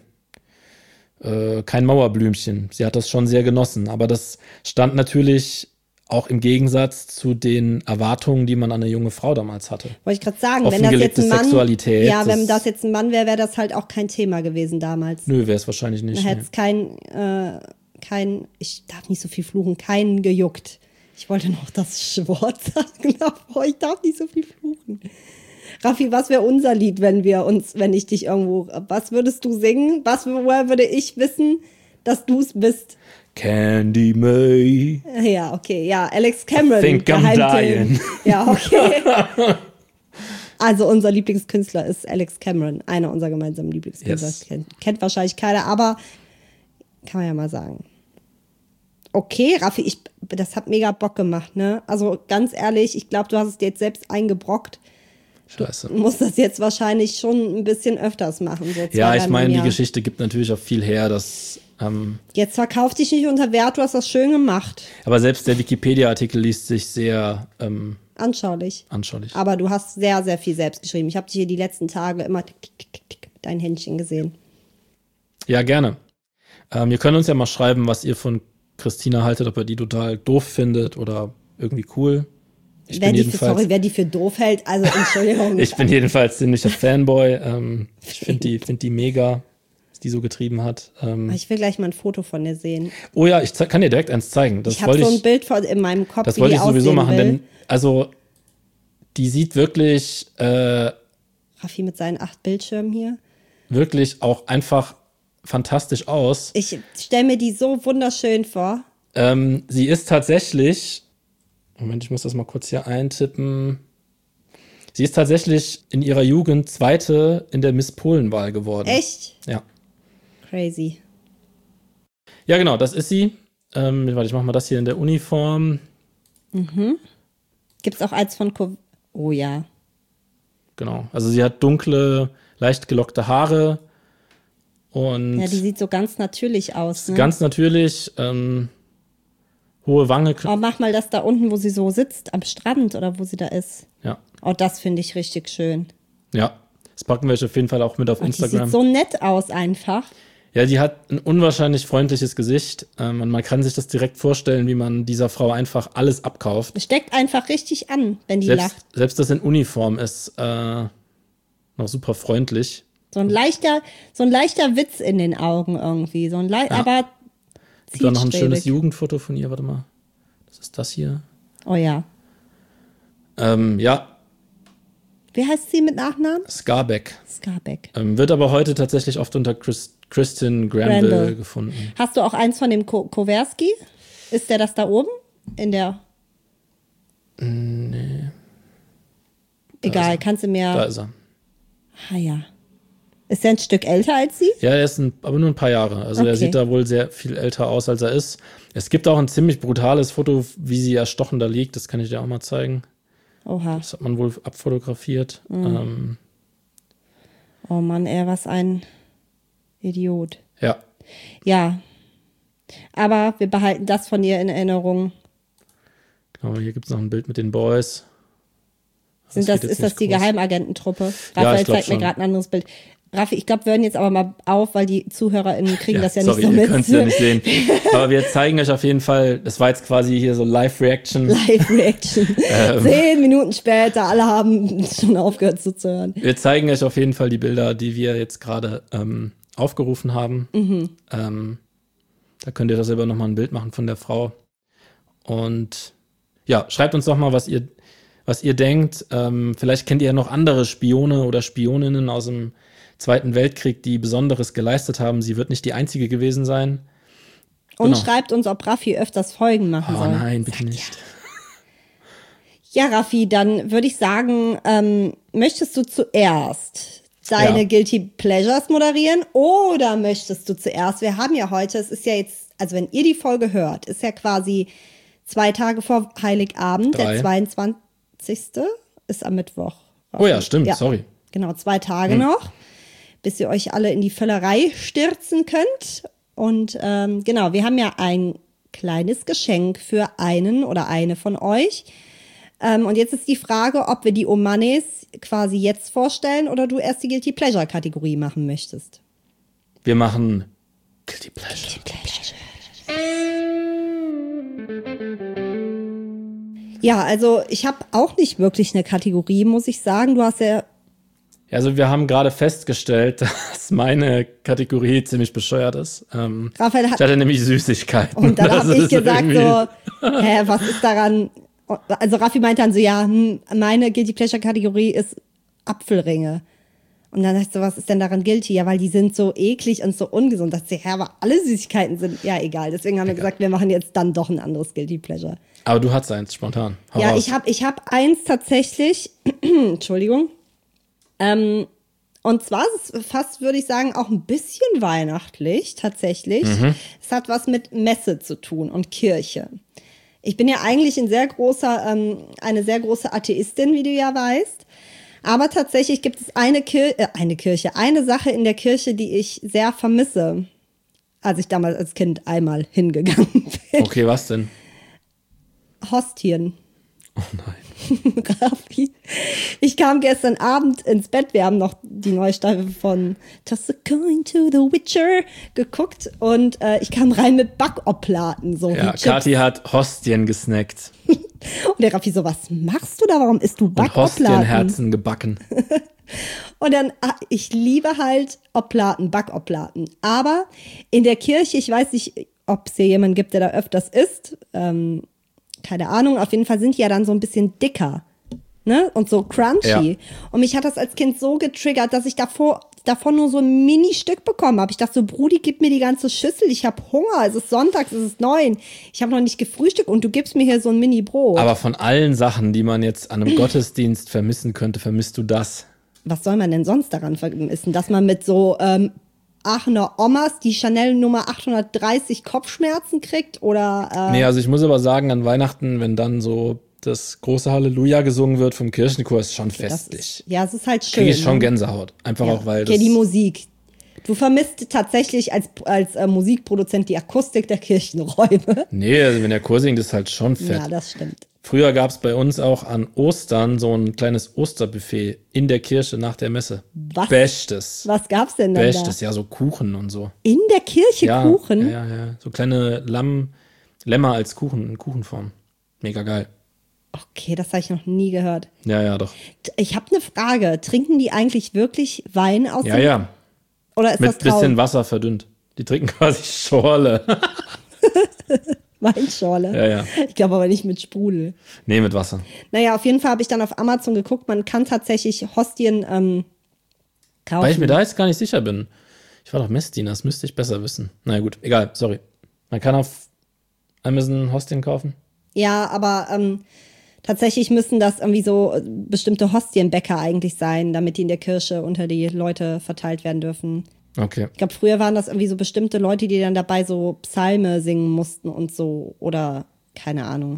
Speaker 3: äh, kein Mauerblümchen. Sie hat das schon sehr genossen, aber das stand natürlich auch im Gegensatz zu den Erwartungen, die man an eine junge Frau damals hatte.
Speaker 1: Wollte ich gerade sagen, wenn das jetzt
Speaker 3: Offengelegte
Speaker 1: ein Mann,
Speaker 3: Sexualität,
Speaker 1: ja, wenn
Speaker 3: das-
Speaker 1: das jetzt ein Mann wäre, wäre das halt auch kein Thema gewesen damals.
Speaker 3: Nö, wäre es wahrscheinlich nicht.
Speaker 1: Dann hätte
Speaker 3: Nee.
Speaker 1: es kein, äh, kein, ich darf nicht so viel fluchen, keinen gejuckt. Ich wollte noch das Wort sagen, aber ich darf nicht so viel fluchen. Raffi, was wäre unser Lied, wenn wir uns, wenn ich dich irgendwo, was würdest du singen? Was, woher würde ich wissen, dass du es bist?
Speaker 3: Candy May.
Speaker 1: Ja, okay, ja, Alex Cameron.
Speaker 3: I think I'm
Speaker 1: Geheimtipp.
Speaker 3: dying.
Speaker 1: Ja, okay. Also unser Lieblingskünstler ist Alex Cameron, einer unserer gemeinsamen Lieblingskünstler.
Speaker 3: Yes.
Speaker 1: Kennt, kennt wahrscheinlich keiner, aber kann man ja mal sagen. Okay, Raffi, ich, das hat mega Bock gemacht, ne? Also ganz ehrlich, ich glaube, du hast es dir jetzt selbst eingebrockt.
Speaker 3: Scheiße.
Speaker 1: Du musst das jetzt wahrscheinlich schon ein bisschen öfters machen. So zwei,
Speaker 3: Ja, ich
Speaker 1: dreimal
Speaker 3: meine,
Speaker 1: im
Speaker 3: die
Speaker 1: Jahr.
Speaker 3: Geschichte gibt natürlich auch viel her, dass, ähm,
Speaker 1: Jetzt verkauf dich nicht unter Wert, du hast das schön gemacht.
Speaker 3: aber selbst der Wikipedia-Artikel liest sich sehr ähm,
Speaker 1: Anschaulich.
Speaker 3: anschaulich.
Speaker 1: Aber du hast sehr, sehr viel selbst geschrieben. Ich habe dich hier die letzten Tage immer tick, tick, tick, tick, tick mit deinen Händchen gesehen.
Speaker 3: Ja, gerne. Ähm, ihr könnt uns ja mal schreiben, was ihr von Christina haltet, ob ihr die total doof findet oder irgendwie cool. Ich
Speaker 1: Wer
Speaker 3: bin,
Speaker 1: die für,
Speaker 3: jedenfalls,
Speaker 1: sorry, wer die für doof hält, also Entschuldigung.
Speaker 3: ich bin jedenfalls ziemlicher Fanboy. Ähm, ich finde die, find die mega, was die so getrieben hat. Ähm,
Speaker 1: ich will gleich mal ein Foto von dir sehen.
Speaker 3: oh ja, ich ze- kann dir direkt eins zeigen. Das
Speaker 1: Ich habe
Speaker 3: wollte
Speaker 1: so ein
Speaker 3: ich,
Speaker 1: Bild von, in meinem Kopf,
Speaker 3: das
Speaker 1: wie
Speaker 3: wollte
Speaker 1: die
Speaker 3: ich sowieso
Speaker 1: aussehen
Speaker 3: machen,
Speaker 1: will.
Speaker 3: denn also die sieht wirklich äh,
Speaker 1: Raffi mit seinen acht Bildschirmen hier.
Speaker 3: wirklich auch einfach fantastisch aus.
Speaker 1: Ich stelle mir die so wunderschön vor.
Speaker 3: Ähm, sie ist tatsächlich, Moment, ich muss das mal kurz hier eintippen. Sie ist tatsächlich in ihrer Jugend Zweite in der Miss Polen-Wahl geworden.
Speaker 1: Echt?
Speaker 3: Ja.
Speaker 1: Crazy.
Speaker 3: Ja, genau, das ist sie. Ähm, warte, ich mach mal das hier in der Uniform.
Speaker 1: Gibt es auch eins von Co Oh ja.
Speaker 3: Genau. Also sie hat dunkle, leicht gelockte Haare und
Speaker 1: Ja, die sieht so ganz natürlich aus. Ne?
Speaker 3: ganz natürlich ähm, hohe Wange.
Speaker 1: Oh, mach mal das da unten, wo sie so sitzt, am Strand oder wo sie da ist.
Speaker 3: Ja.
Speaker 1: Oh, das finde ich richtig schön.
Speaker 3: Ja. Das packen wir euch auf jeden Fall auch mit auf
Speaker 1: Oh, die
Speaker 3: Instagram.
Speaker 1: sieht so nett aus einfach.
Speaker 3: Ja, die hat ein unwahrscheinlich freundliches Gesicht. Ähm, und man kann sich das direkt vorstellen, wie man dieser Frau einfach alles abkauft.
Speaker 1: Steckt einfach richtig an, wenn die
Speaker 3: Selbst,
Speaker 1: lacht.
Speaker 3: selbst das in Uniform ist äh, noch super freundlich.
Speaker 1: So ein leichter, so ein leichter Witz in den Augen irgendwie. So ein Le aber
Speaker 3: Gibt da noch ein schönes
Speaker 1: zielstrebig.
Speaker 3: Jugendfoto von ihr, warte mal. Das ist das hier.
Speaker 1: Oh ja.
Speaker 3: Ähm, ja,
Speaker 1: Wie heißt sie mit Nachnamen?
Speaker 3: Scarbeck.
Speaker 1: Scarbeck.
Speaker 3: Ähm, wird aber heute tatsächlich oft unter Chris, Kristin Granville,
Speaker 1: Granville.
Speaker 3: gefunden.
Speaker 1: Hast du auch eins von dem Ko Kowerski? Ist der das da oben? In der. Nee. Egal, kannst du
Speaker 3: Da
Speaker 1: mir.
Speaker 3: ist er.
Speaker 1: Ah ja. Ist der ein Stück älter als sie?
Speaker 3: Ja, er ist ein, aber nur ein paar Jahre. Also er
Speaker 1: Okay.
Speaker 3: sieht da wohl sehr viel älter aus, als er ist. Es gibt auch ein ziemlich brutales Foto, wie sie erstochen da liegt. Das kann ich dir auch mal zeigen.
Speaker 1: Oha.
Speaker 3: Das hat man wohl abfotografiert.
Speaker 1: Mhm.
Speaker 3: Ähm,
Speaker 1: Oh Mann, er was ein Idiot.
Speaker 3: ja,
Speaker 1: Ja. Aber wir behalten das von ihr in Erinnerung.
Speaker 3: genau. Hier gibt es noch ein Bild mit den Boys.
Speaker 1: Sind
Speaker 3: Das
Speaker 1: das,
Speaker 3: geht jetzt
Speaker 1: ist das
Speaker 3: nicht
Speaker 1: die
Speaker 3: groß.
Speaker 1: Geheimagententruppe?
Speaker 3: Ja,
Speaker 1: Raphael
Speaker 3: ich glaub
Speaker 1: zeigt mir
Speaker 3: schon.
Speaker 1: gerade ein anderes Bild. Raffi, ich glaube, wir hören jetzt aber mal auf, weil die ZuhörerInnen kriegen das ja
Speaker 3: sorry,
Speaker 1: nicht so
Speaker 3: ihr
Speaker 1: mit.
Speaker 3: könnt es ja nicht sehen. Aber wir zeigen euch auf jeden Fall, das war jetzt quasi hier so Live-Reaction.
Speaker 1: Live-Reaction.
Speaker 3: Ähm.
Speaker 1: Zehn Minuten später, alle haben schon aufgehört zuzuhören.
Speaker 3: Wir zeigen euch auf jeden Fall die Bilder, die wir jetzt gerade ähm, aufgerufen haben.
Speaker 1: Mhm.
Speaker 3: Ähm, da könnt ihr da selber nochmal ein Bild machen von der Frau. Und ja, schreibt uns doch mal, was ihr, was ihr denkt. Ähm, vielleicht kennt ihr ja noch andere Spione oder Spioninnen aus dem Zweiten Weltkrieg, die Besonderes geleistet haben. Sie wird nicht die einzige gewesen sein.
Speaker 1: Und
Speaker 3: Genau.
Speaker 1: schreibt uns, ob Raffi öfters Folgen machen
Speaker 3: Oh
Speaker 1: soll.
Speaker 3: nein, bitte nicht.
Speaker 1: Ja, Raffi, dann würde ich sagen, ähm, möchtest du zuerst deine
Speaker 3: Ja.
Speaker 1: Guilty Pleasures moderieren oder möchtest du zuerst? Wir haben ja heute, es ist ja jetzt, also wenn ihr die Folge hört, ist ja quasi zwei Tage vor Heiligabend,
Speaker 3: Drei.
Speaker 1: der zweiundzwanzigste ist am Mittwoch.
Speaker 3: Oh ja, stimmt, sorry.
Speaker 1: Genau, zwei Tage noch, bis ihr euch alle in die Völlerei stürzen könnt. Und ähm, genau, wir haben ja ein kleines Geschenk für einen oder eine von euch. Ähm, und jetzt ist die Frage, ob wir die Omanes quasi jetzt vorstellen oder du erst die Guilty Pleasure Kategorie machen möchtest.
Speaker 3: Wir machen Guilty Pleasure.
Speaker 1: Ja, also ich habe auch nicht wirklich eine Kategorie, muss ich sagen. Du hast ja,
Speaker 3: Also wir haben gerade festgestellt, dass meine Kategorie ziemlich bescheuert ist. Ähm,
Speaker 1: Raphael hat,
Speaker 3: ich hatte nämlich Süßigkeiten.
Speaker 1: und dann
Speaker 3: Das
Speaker 1: habe ich
Speaker 3: ist
Speaker 1: gesagt
Speaker 3: irgendwie-
Speaker 1: so, hä, was ist daran? Also Raffi meinte dann so, ja, hm, meine Guilty Pleasure Kategorie ist Apfelringe. Und dann dachte ich so, was ist denn daran guilty? Ja, weil die sind so eklig und so ungesund. Da dachte ich, ja, aber alle Süßigkeiten sind, ja, egal. Deswegen haben wir gesagt, wir machen jetzt dann doch ein anderes Guilty Pleasure.
Speaker 3: Aber du hattest eins spontan. Hau
Speaker 1: Ja,
Speaker 3: raus.
Speaker 1: ich habe ich hab eins tatsächlich, Entschuldigung, ähm, und zwar ist es fast, würde ich sagen, auch ein bisschen weihnachtlich, tatsächlich. Es hat was mit Messe zu tun und Kirche. Ich bin ja eigentlich ein sehr großer, ähm, eine sehr große Atheistin, wie du ja weißt. Aber tatsächlich gibt es eine, Kir äh, eine Kirche, eine Sache in der Kirche, die ich sehr vermisse, als ich damals als Kind einmal hingegangen bin.
Speaker 3: Okay, was denn?
Speaker 1: Hostien.
Speaker 3: Oh nein.
Speaker 1: Raffi. Ich kam gestern Abend ins Bett. Wir haben noch die neue Staffel von Toss a Coin to the Witcher geguckt und äh, ich kam rein mit Backoplaten, so
Speaker 3: Ja,
Speaker 1: wie Chips.
Speaker 3: Kathi hat Hostien gesnackt
Speaker 1: Und der Raffi so, was machst du da? Warum isst du
Speaker 3: und
Speaker 1: Backoplaten?
Speaker 3: Hostienherzen gebacken.
Speaker 1: Und dann, ah, ich liebe halt Oblaten, Backoblaten. Aber in der Kirche, ich weiß nicht, ob es hier jemanden gibt, der da öfters isst, ähm, keine Ahnung, auf jeden Fall sind die ja dann so ein bisschen dicker, ne? Und so crunchy.
Speaker 3: Ja.
Speaker 1: Und mich hat das als Kind so getriggert, dass ich davor, davon nur so ein Mini-Stück bekommen habe. Ich dachte so, Brudi, gib mir die ganze Schüssel, ich habe Hunger, es ist sonntags, es ist neun. Ich habe noch nicht gefrühstückt und du gibst mir hier so ein Mini-Brot.
Speaker 3: Aber von allen Sachen, die man jetzt an einem Gottesdienst vermissen könnte, vermisst du das.
Speaker 1: Was soll man denn sonst daran vermissen? Dass man mit so ähm, Aachener Omas die Chanel Nummer achthundertdreißig Kopfschmerzen kriegt? Oder äh,
Speaker 3: Nee, also ich muss aber sagen, an Weihnachten, wenn dann so das große Halleluja gesungen wird vom Kirchenchor, ist schon
Speaker 1: das
Speaker 3: festlich.
Speaker 1: ist, ja, es ist halt schön.
Speaker 3: Kriege ich schon
Speaker 1: ne?
Speaker 3: Gänsehaut. Einfach
Speaker 1: Ja.
Speaker 3: auch, weil
Speaker 1: Okay,
Speaker 3: das...
Speaker 1: die Musik. Du vermisst tatsächlich als, als äh, Musikproduzent die Akustik der Kirchenräume.
Speaker 3: Nee, also wenn der Chor singt, ist halt schon fett.
Speaker 1: Ja, das stimmt.
Speaker 3: Früher gab es bei uns auch an Ostern so ein kleines Osterbuffet in der Kirche nach der Messe.
Speaker 1: Was?
Speaker 3: Bestes.
Speaker 1: Was gab's denn dann
Speaker 3: Bestes,
Speaker 1: da?
Speaker 3: ja, so Kuchen und so.
Speaker 1: In der Kirche
Speaker 3: Ja,
Speaker 1: Kuchen?
Speaker 3: Ja, ja, ja. So kleine Lamm, Lämmer als Kuchen in Kuchenform. Mega geil.
Speaker 1: Okay, das habe ich noch nie gehört.
Speaker 3: Ja, ja, doch.
Speaker 1: Ich habe eine Frage. Trinken die eigentlich wirklich Wein aus
Speaker 3: Ja,
Speaker 1: dem...
Speaker 3: ja.
Speaker 1: Oder ist
Speaker 3: Mit
Speaker 1: das Trauben?
Speaker 3: bisschen Wasser verdünnt. Die trinken quasi Schorle.
Speaker 1: Weinschorle?
Speaker 3: Ja, ja.
Speaker 1: Ich glaube aber nicht mit Sprudel.
Speaker 3: Nee, mit Wasser.
Speaker 1: Naja, auf jeden Fall habe ich dann auf Amazon geguckt, man kann tatsächlich Hostien ähm, kaufen.
Speaker 3: Weil ich mir da jetzt gar nicht sicher bin. Ich war doch Messdiener, das müsste ich besser wissen. Naja, gut, egal, sorry. Man kann auf Amazon Hostien kaufen.
Speaker 1: Ja, aber ähm, tatsächlich müssen das irgendwie so äh, bestimmte Hostienbäcker eigentlich sein, damit die in der Kirche unter die Leute verteilt werden dürfen.
Speaker 3: Okay.
Speaker 1: Ich glaube, früher waren das irgendwie so bestimmte Leute, die dann dabei so Psalme singen mussten und so. Oder keine Ahnung.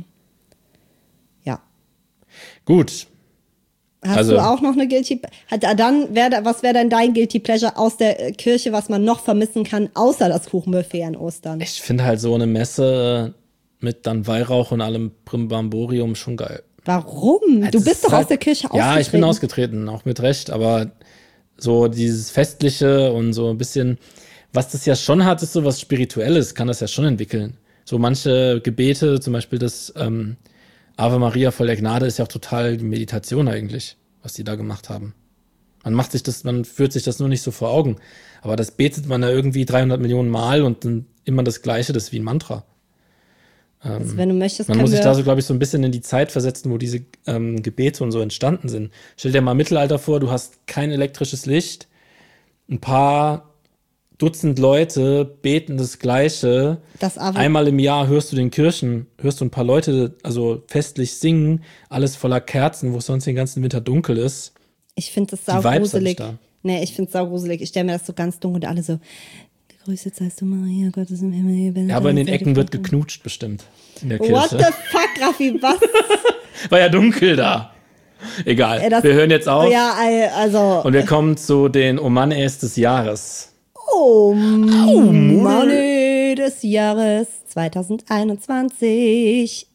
Speaker 1: Ja.
Speaker 3: Gut.
Speaker 1: Hast
Speaker 3: Also-
Speaker 1: du auch noch eine Guilty hat dann wär, da- was wäre denn dein Guilty Pleasure aus der äh, Kirche, was man noch vermissen kann, außer das Kuchenbuffet an Ostern?
Speaker 3: Ich finde halt so eine Messe mit dann Weihrauch und allem Primbamborium schon geil.
Speaker 1: Warum? Du
Speaker 3: Das
Speaker 1: bist
Speaker 3: ist
Speaker 1: doch
Speaker 3: halt-
Speaker 1: aus der Kirche ausgetreten.
Speaker 3: Ja, ich bin ausgetreten, auch mit Recht, aber so dieses Festliche und so ein bisschen, was das ja schon hat, ist so was Spirituelles, kann das ja schon entwickeln. So manche Gebete, zum Beispiel das ähm, Ave Maria voll der Gnade, ist ja auch total die Meditation eigentlich, was die da gemacht haben. Man macht sich das, man führt sich das nur nicht so vor Augen. Aber das betet man ja irgendwie dreihundert Millionen Mal und dann immer das Gleiche, das ist wie ein Mantra.
Speaker 1: Also, wenn du möchtest,
Speaker 3: Man
Speaker 1: können
Speaker 3: muss sich
Speaker 1: wir
Speaker 3: da so, glaube ich, so ein bisschen in die Zeit versetzen, wo diese ähm, Gebete und so entstanden sind. Stell dir mal Mittelalter vor, du hast kein elektrisches Licht, ein paar Dutzend Leute beten das Gleiche.
Speaker 1: Das Ave-
Speaker 3: Einmal im Jahr hörst du den Kirchen, hörst du ein paar Leute also festlich singen, alles voller Kerzen, wo es sonst den ganzen Winter dunkel ist.
Speaker 1: Ich finde das
Speaker 3: Die Vibes hab ich
Speaker 1: saugruselig.
Speaker 3: da.
Speaker 1: Nee, ich find's saugruselig. Ich stelle mir das so ganz dunkel und alle so, gegrüßet seist du Maria, Gottes im Himmel.
Speaker 3: Ja, aber in den Ecken wird geknutscht bestimmt. In der Kirche.
Speaker 1: What the fuck, Raffi, was?
Speaker 3: War ja dunkel da. Egal,
Speaker 1: Ey, das-
Speaker 3: wir hören jetzt auf.
Speaker 1: Ja, ey, also.
Speaker 3: Und wir kommen zu den Omanes des Jahres.
Speaker 1: Oh, Money des Jahres zwanzig einundzwanzig.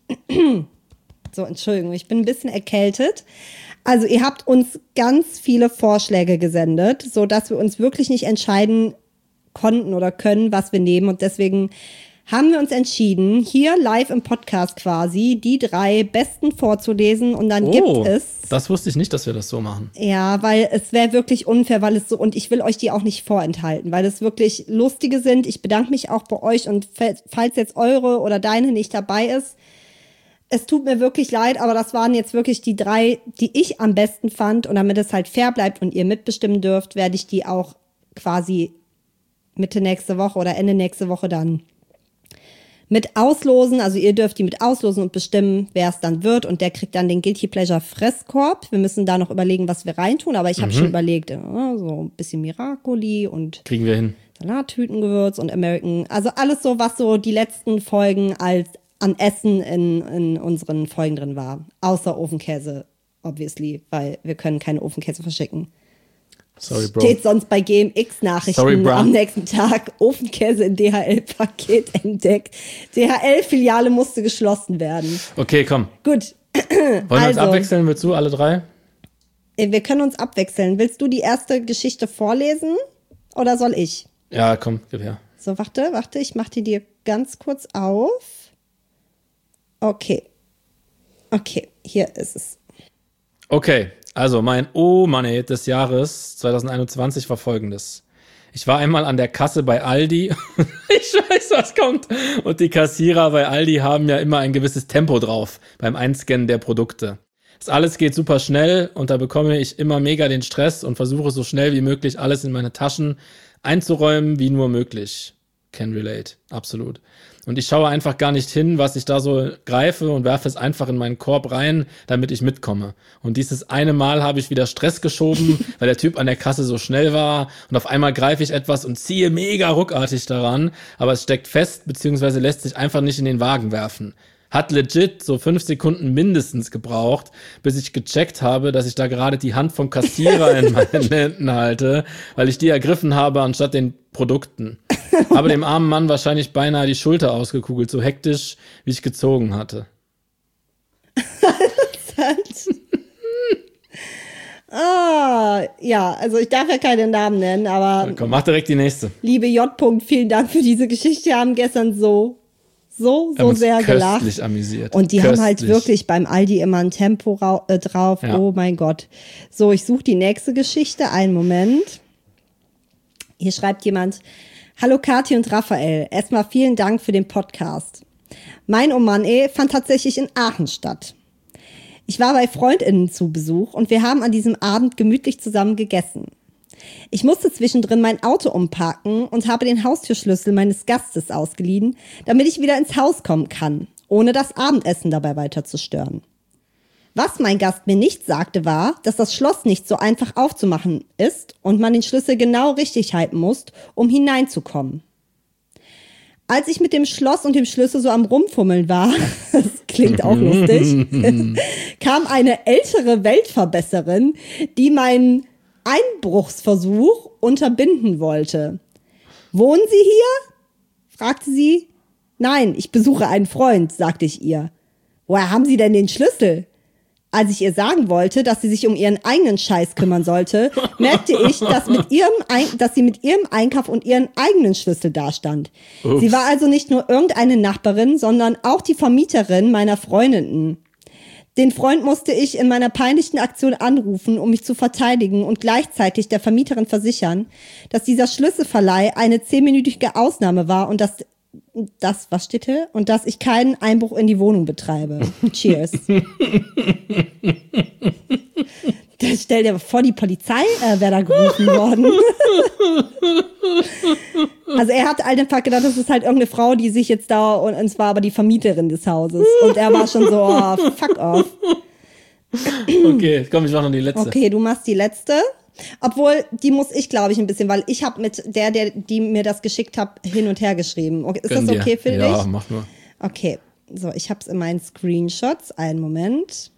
Speaker 1: So, Entschuldigung, ich bin ein bisschen erkältet. Also ihr habt uns ganz viele Vorschläge gesendet, sodass wir uns wirklich nicht entscheiden konnten oder können, was wir nehmen. Und deswegen haben wir uns entschieden, hier live im Podcast quasi die drei besten vorzulesen. Und dann
Speaker 3: Oh,
Speaker 1: gibt es...
Speaker 3: das wusste ich nicht, dass wir das so machen.
Speaker 1: Ja, weil es wäre wirklich unfair, weil es so, und ich will euch die auch nicht vorenthalten, weil es wirklich lustige sind. Ich bedanke mich auch bei euch und falls jetzt eure oder deine nicht dabei ist, es tut mir wirklich leid, aber das waren jetzt wirklich die drei, die ich am besten fand und damit es halt fair bleibt und ihr mitbestimmen dürft, werde ich die auch quasi Mitte nächste Woche oder Ende nächste Woche dann mit auslosen, also ihr dürft die mit auslosen und bestimmen, wer es dann wird und der kriegt dann den Guilty Pleasure Fresskorb. Wir müssen da noch überlegen, was wir reintun, aber ich habe
Speaker 3: Mhm.
Speaker 1: schon überlegt, ja, so ein bisschen Miracoli und
Speaker 3: Kriegen wir hin.
Speaker 1: Salattütengewürz und American, also alles so, was so die letzten Folgen als an Essen in, in unseren Folgen drin war. Außer Ofenkäse, obviously, weil wir können keine Ofenkäse verschicken.
Speaker 3: Sorry, Bro.
Speaker 1: Steht sonst bei G M X-Nachrichten
Speaker 3: Sorry, bra.
Speaker 1: am nächsten Tag. Ofenkäse in D H L-Paket entdeckt. D H L-Filiale musste geschlossen werden.
Speaker 3: Okay, komm.
Speaker 1: Gut.
Speaker 3: Wollen wir uns
Speaker 1: Also.
Speaker 3: abwechseln? Willst du alle drei?
Speaker 1: Wir können uns abwechseln. Willst du die erste Geschichte vorlesen oder soll ich?
Speaker 3: Ja, komm, gib her.
Speaker 1: So, warte, warte, ich mach die dir ganz kurz auf. Okay. Okay, hier ist es.
Speaker 3: Okay, also mein Oh-Money des Jahres zwanzig einundzwanzig war folgendes. Ich war einmal an der Kasse bei Aldi. Ich weiß, was kommt. Und die Kassierer bei Aldi haben ja immer ein gewisses Tempo drauf beim Einscannen der Produkte. Das alles geht super schnell und da bekomme ich immer mega den Stress und versuche so schnell wie möglich alles in meine Taschen einzuräumen, wie nur möglich. Can relate, absolut. Und ich schaue einfach gar nicht hin, was ich da so greife und werfe es einfach in meinen Korb rein, damit ich mitkomme. Und dieses eine Mal habe ich wieder Stress geschoben, weil der Typ an der Kasse so schnell war und auf einmal greife ich etwas und ziehe mega ruckartig daran, aber es steckt fest, beziehungsweise lässt sich einfach nicht in den Wagen werfen. Hat legit so fünf Sekunden mindestens gebraucht, bis ich gecheckt habe, dass ich da gerade die Hand vom Kassierer in meinen Händen halte, weil ich die ergriffen habe anstatt den Produkten. Habe dem armen Mann wahrscheinlich beinahe die Schulter ausgekugelt, so hektisch, wie ich gezogen hatte.
Speaker 1: Ah, ja, also ich darf ja keinen Namen nennen, aber
Speaker 3: Komm, mach direkt die nächste.
Speaker 1: liebe J. -Punkt, vielen Dank für diese Geschichte. Wir haben gestern so, so,
Speaker 3: Wir haben
Speaker 1: so
Speaker 3: uns
Speaker 1: sehr gelacht.
Speaker 3: köstlich amüsiert.
Speaker 1: Und die
Speaker 3: köstlich.
Speaker 1: haben halt wirklich beim Aldi immer ein Tempo rau- äh, drauf.
Speaker 3: Ja.
Speaker 1: Oh mein Gott. So, ich suche die nächste Geschichte. Einen Moment. Hier schreibt jemand, hallo Kathi und Raphael. Erstmal vielen Dank für den Podcast. Mein Oh Mann, ey, fand tatsächlich in Aachen statt. Ich war bei FreundInnen zu Besuch und wir haben an diesem Abend gemütlich zusammen gegessen. Ich musste zwischendrin mein Auto umparken und habe den Haustürschlüssel meines Gastes ausgeliehen, damit ich wieder ins Haus kommen kann, ohne das Abendessen dabei weiter zu stören. Was mein Gast mir nicht sagte, war, dass das Schloss nicht so einfach aufzumachen ist und man den Schlüssel genau richtig halten muss, um hineinzukommen. Als ich mit dem Schloss und dem Schlüssel so am Rumfummeln war, das klingt auch lustig, kam eine ältere Weltverbesserin, die meinen Einbruchsversuch unterbinden wollte. Wohnen Sie hier? Fragte sie. Nein, ich besuche einen Freund, sagte ich ihr. Woher haben Sie denn den Schlüssel? Als ich ihr sagen wollte, dass sie sich um ihren eigenen Scheiß kümmern sollte, merkte ich, dass, mit ihrem Ein- dass sie mit ihrem Einkauf und ihren eigenen Schlüssel dastand.
Speaker 3: Ups.
Speaker 1: Sie war also nicht nur irgendeine Nachbarin, sondern auch die Vermieterin meiner Freundinnen. Den Freund musste ich in meiner peinlichen Aktion anrufen, um mich zu verteidigen und gleichzeitig der Vermieterin versichern, dass dieser Schlüsselverleih eine zehnminütige Ausnahme war und dass das, was steht hier? Und dass ich keinen Einbruch in die Wohnung betreibe. Cheers. Stell dir vor, die Polizei äh, wäre da gerufen worden. Also er hat einfach gedacht, das ist halt irgendeine Frau, die sich jetzt da, und, und es war aber die Vermieterin des Hauses. Und er war schon so, oh, fuck off.
Speaker 3: Okay, komm, ich mach noch die letzte.
Speaker 1: Okay, du machst die letzte. Obwohl, die muss ich, glaube ich, ein bisschen, weil ich habe mit der, der, die mir das geschickt hat, hin und her geschrieben. Okay, ist
Speaker 3: Gönn
Speaker 1: das
Speaker 3: dir.
Speaker 1: okay für dich?
Speaker 3: Ja, mach nur.
Speaker 1: Okay, so, ich habe es in meinen Screenshots. Einen Moment.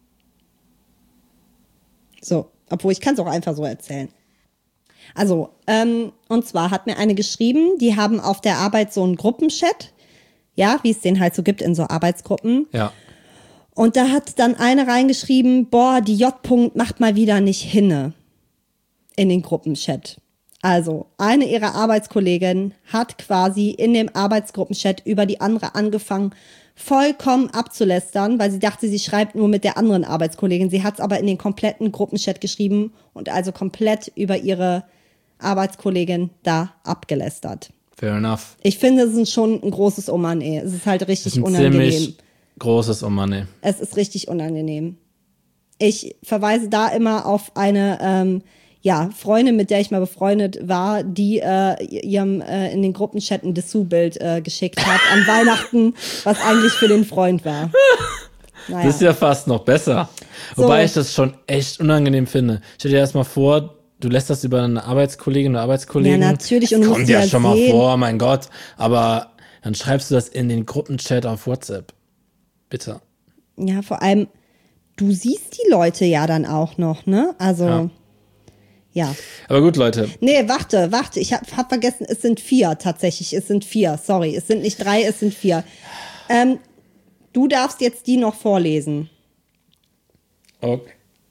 Speaker 1: So, obwohl ich kann es auch einfach so erzählen. Also, ähm, und zwar hat mir eine geschrieben, die haben auf der Arbeit so einen Gruppenchat, ja, wie es den halt so gibt in so Arbeitsgruppen.
Speaker 3: Ja.
Speaker 1: Und da hat dann eine reingeschrieben, boah, die J-Punkt macht mal wieder nicht hinne in den Gruppenchat. Also, eine ihrer Arbeitskolleginnen hat quasi in dem Arbeitsgruppenchat über die andere angefangen, vollkommen abzulästern, weil sie dachte, sie schreibt nur mit der anderen Arbeitskollegin. Sie hat es aber in den kompletten Gruppenchat geschrieben und also komplett über ihre Arbeitskollegin da abgelästert.
Speaker 3: Fair enough.
Speaker 1: Ich finde, es ist schon ein großes Oh Mann, ey. Es ist halt
Speaker 3: Das
Speaker 1: richtig
Speaker 3: ist ein
Speaker 1: unangenehm.
Speaker 3: ziemlich großes Oh Mann, ey.
Speaker 1: Es ist richtig unangenehm. Ich verweise da immer auf eine ähm, ja, Freundin, mit der ich mal befreundet war, die äh, ihrem äh, in den Gruppenchat ein Dessous-Bild äh, geschickt hat an Weihnachten, was eigentlich für den Freund war. Naja.
Speaker 3: Das ist ja fast noch besser.
Speaker 1: So.
Speaker 3: Wobei ich das schon echt unangenehm finde. Stell dir erst mal vor, du lässt das über eine Arbeitskollegin oder Arbeitskollegen.
Speaker 1: Ja, natürlich,
Speaker 3: Das
Speaker 1: und du
Speaker 3: kommt
Speaker 1: musst
Speaker 3: ja
Speaker 1: ja
Speaker 3: schon mal
Speaker 1: sehen.
Speaker 3: vor, mein Gott. Aber dann schreibst du das in den Gruppenchat auf WhatsApp. Bitte.
Speaker 1: Ja, vor allem, du siehst die Leute ja dann auch noch, ne? Also,
Speaker 3: Ja.
Speaker 1: ja.
Speaker 3: Aber gut, Leute.
Speaker 1: Nee, warte, warte. Ich hab, hab vergessen, es sind vier tatsächlich. Es sind vier, sorry. Es sind nicht drei, es sind vier. Ähm, du darfst jetzt die noch vorlesen.
Speaker 3: Okay.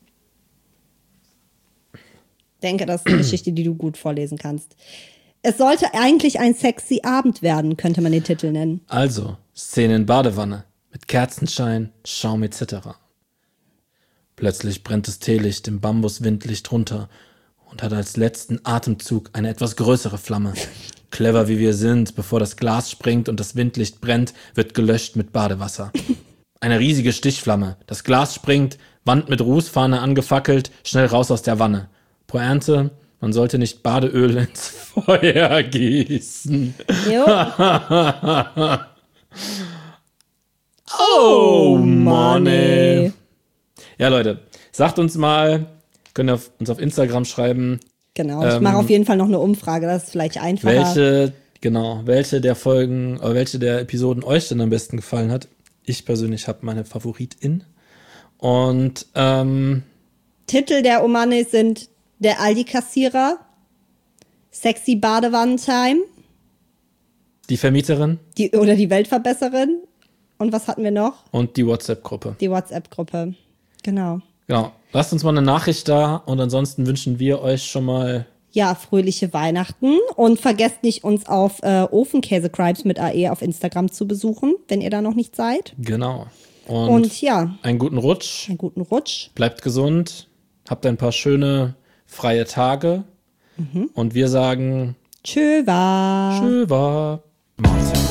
Speaker 1: Denke, das ist eine Geschichte, die du gut vorlesen kannst. Es sollte eigentlich ein sexy Abend werden, könnte man den Titel nennen.
Speaker 3: Also, Szene in Badewanne. Mit Kerzenschein, Schaum et cetera. Plötzlich brennt das Teelicht im Bambuswindlicht runter und hat als letzten Atemzug eine etwas größere Flamme. Clever wie wir sind, bevor das Glas springt und das Windlicht brennt, wird gelöscht mit Badewasser. Eine riesige Stichflamme. Das Glas springt, Wand mit Rußfahne angefackelt, schnell raus aus der Wanne. Pointe, man sollte nicht Badeöl ins Feuer gießen.
Speaker 1: Jo.
Speaker 3: Oh, Mann, ey. Ja, Leute, sagt uns mal, könnt ihr auf, uns auf Instagram schreiben,
Speaker 1: Genau, ich
Speaker 3: Ähm,
Speaker 1: mache auf jeden Fall noch eine Umfrage, das ist vielleicht einfacher.
Speaker 3: welche, genau, welche der Folgen, oder welche der Episoden euch denn am besten gefallen hat. Ich persönlich habe meine Favoritin. Und, ähm,
Speaker 1: Titel der Omane sind der Aldi-Kassierer, Sexy Badewannentime,
Speaker 3: die Vermieterin
Speaker 1: die, oder die Weltverbesserin. Und was hatten wir noch?
Speaker 3: und die WhatsApp-Gruppe.
Speaker 1: Die WhatsApp-Gruppe. Genau.
Speaker 3: Genau. Lasst uns mal eine Nachricht da und ansonsten wünschen wir euch schon mal
Speaker 1: Ja, fröhliche Weihnachten. Und vergesst nicht, uns auf äh, Ofenkäse-Cribes mit A E auf Instagram zu besuchen, wenn ihr da noch nicht seid.
Speaker 3: genau. Und,
Speaker 1: Und ja,
Speaker 3: einen guten Rutsch.
Speaker 1: einen guten Rutsch.
Speaker 3: Bleibt gesund. Habt ein paar schöne freie Tage. Und wir sagen
Speaker 1: Tschö, war.
Speaker 3: Tschö, war. Macht's.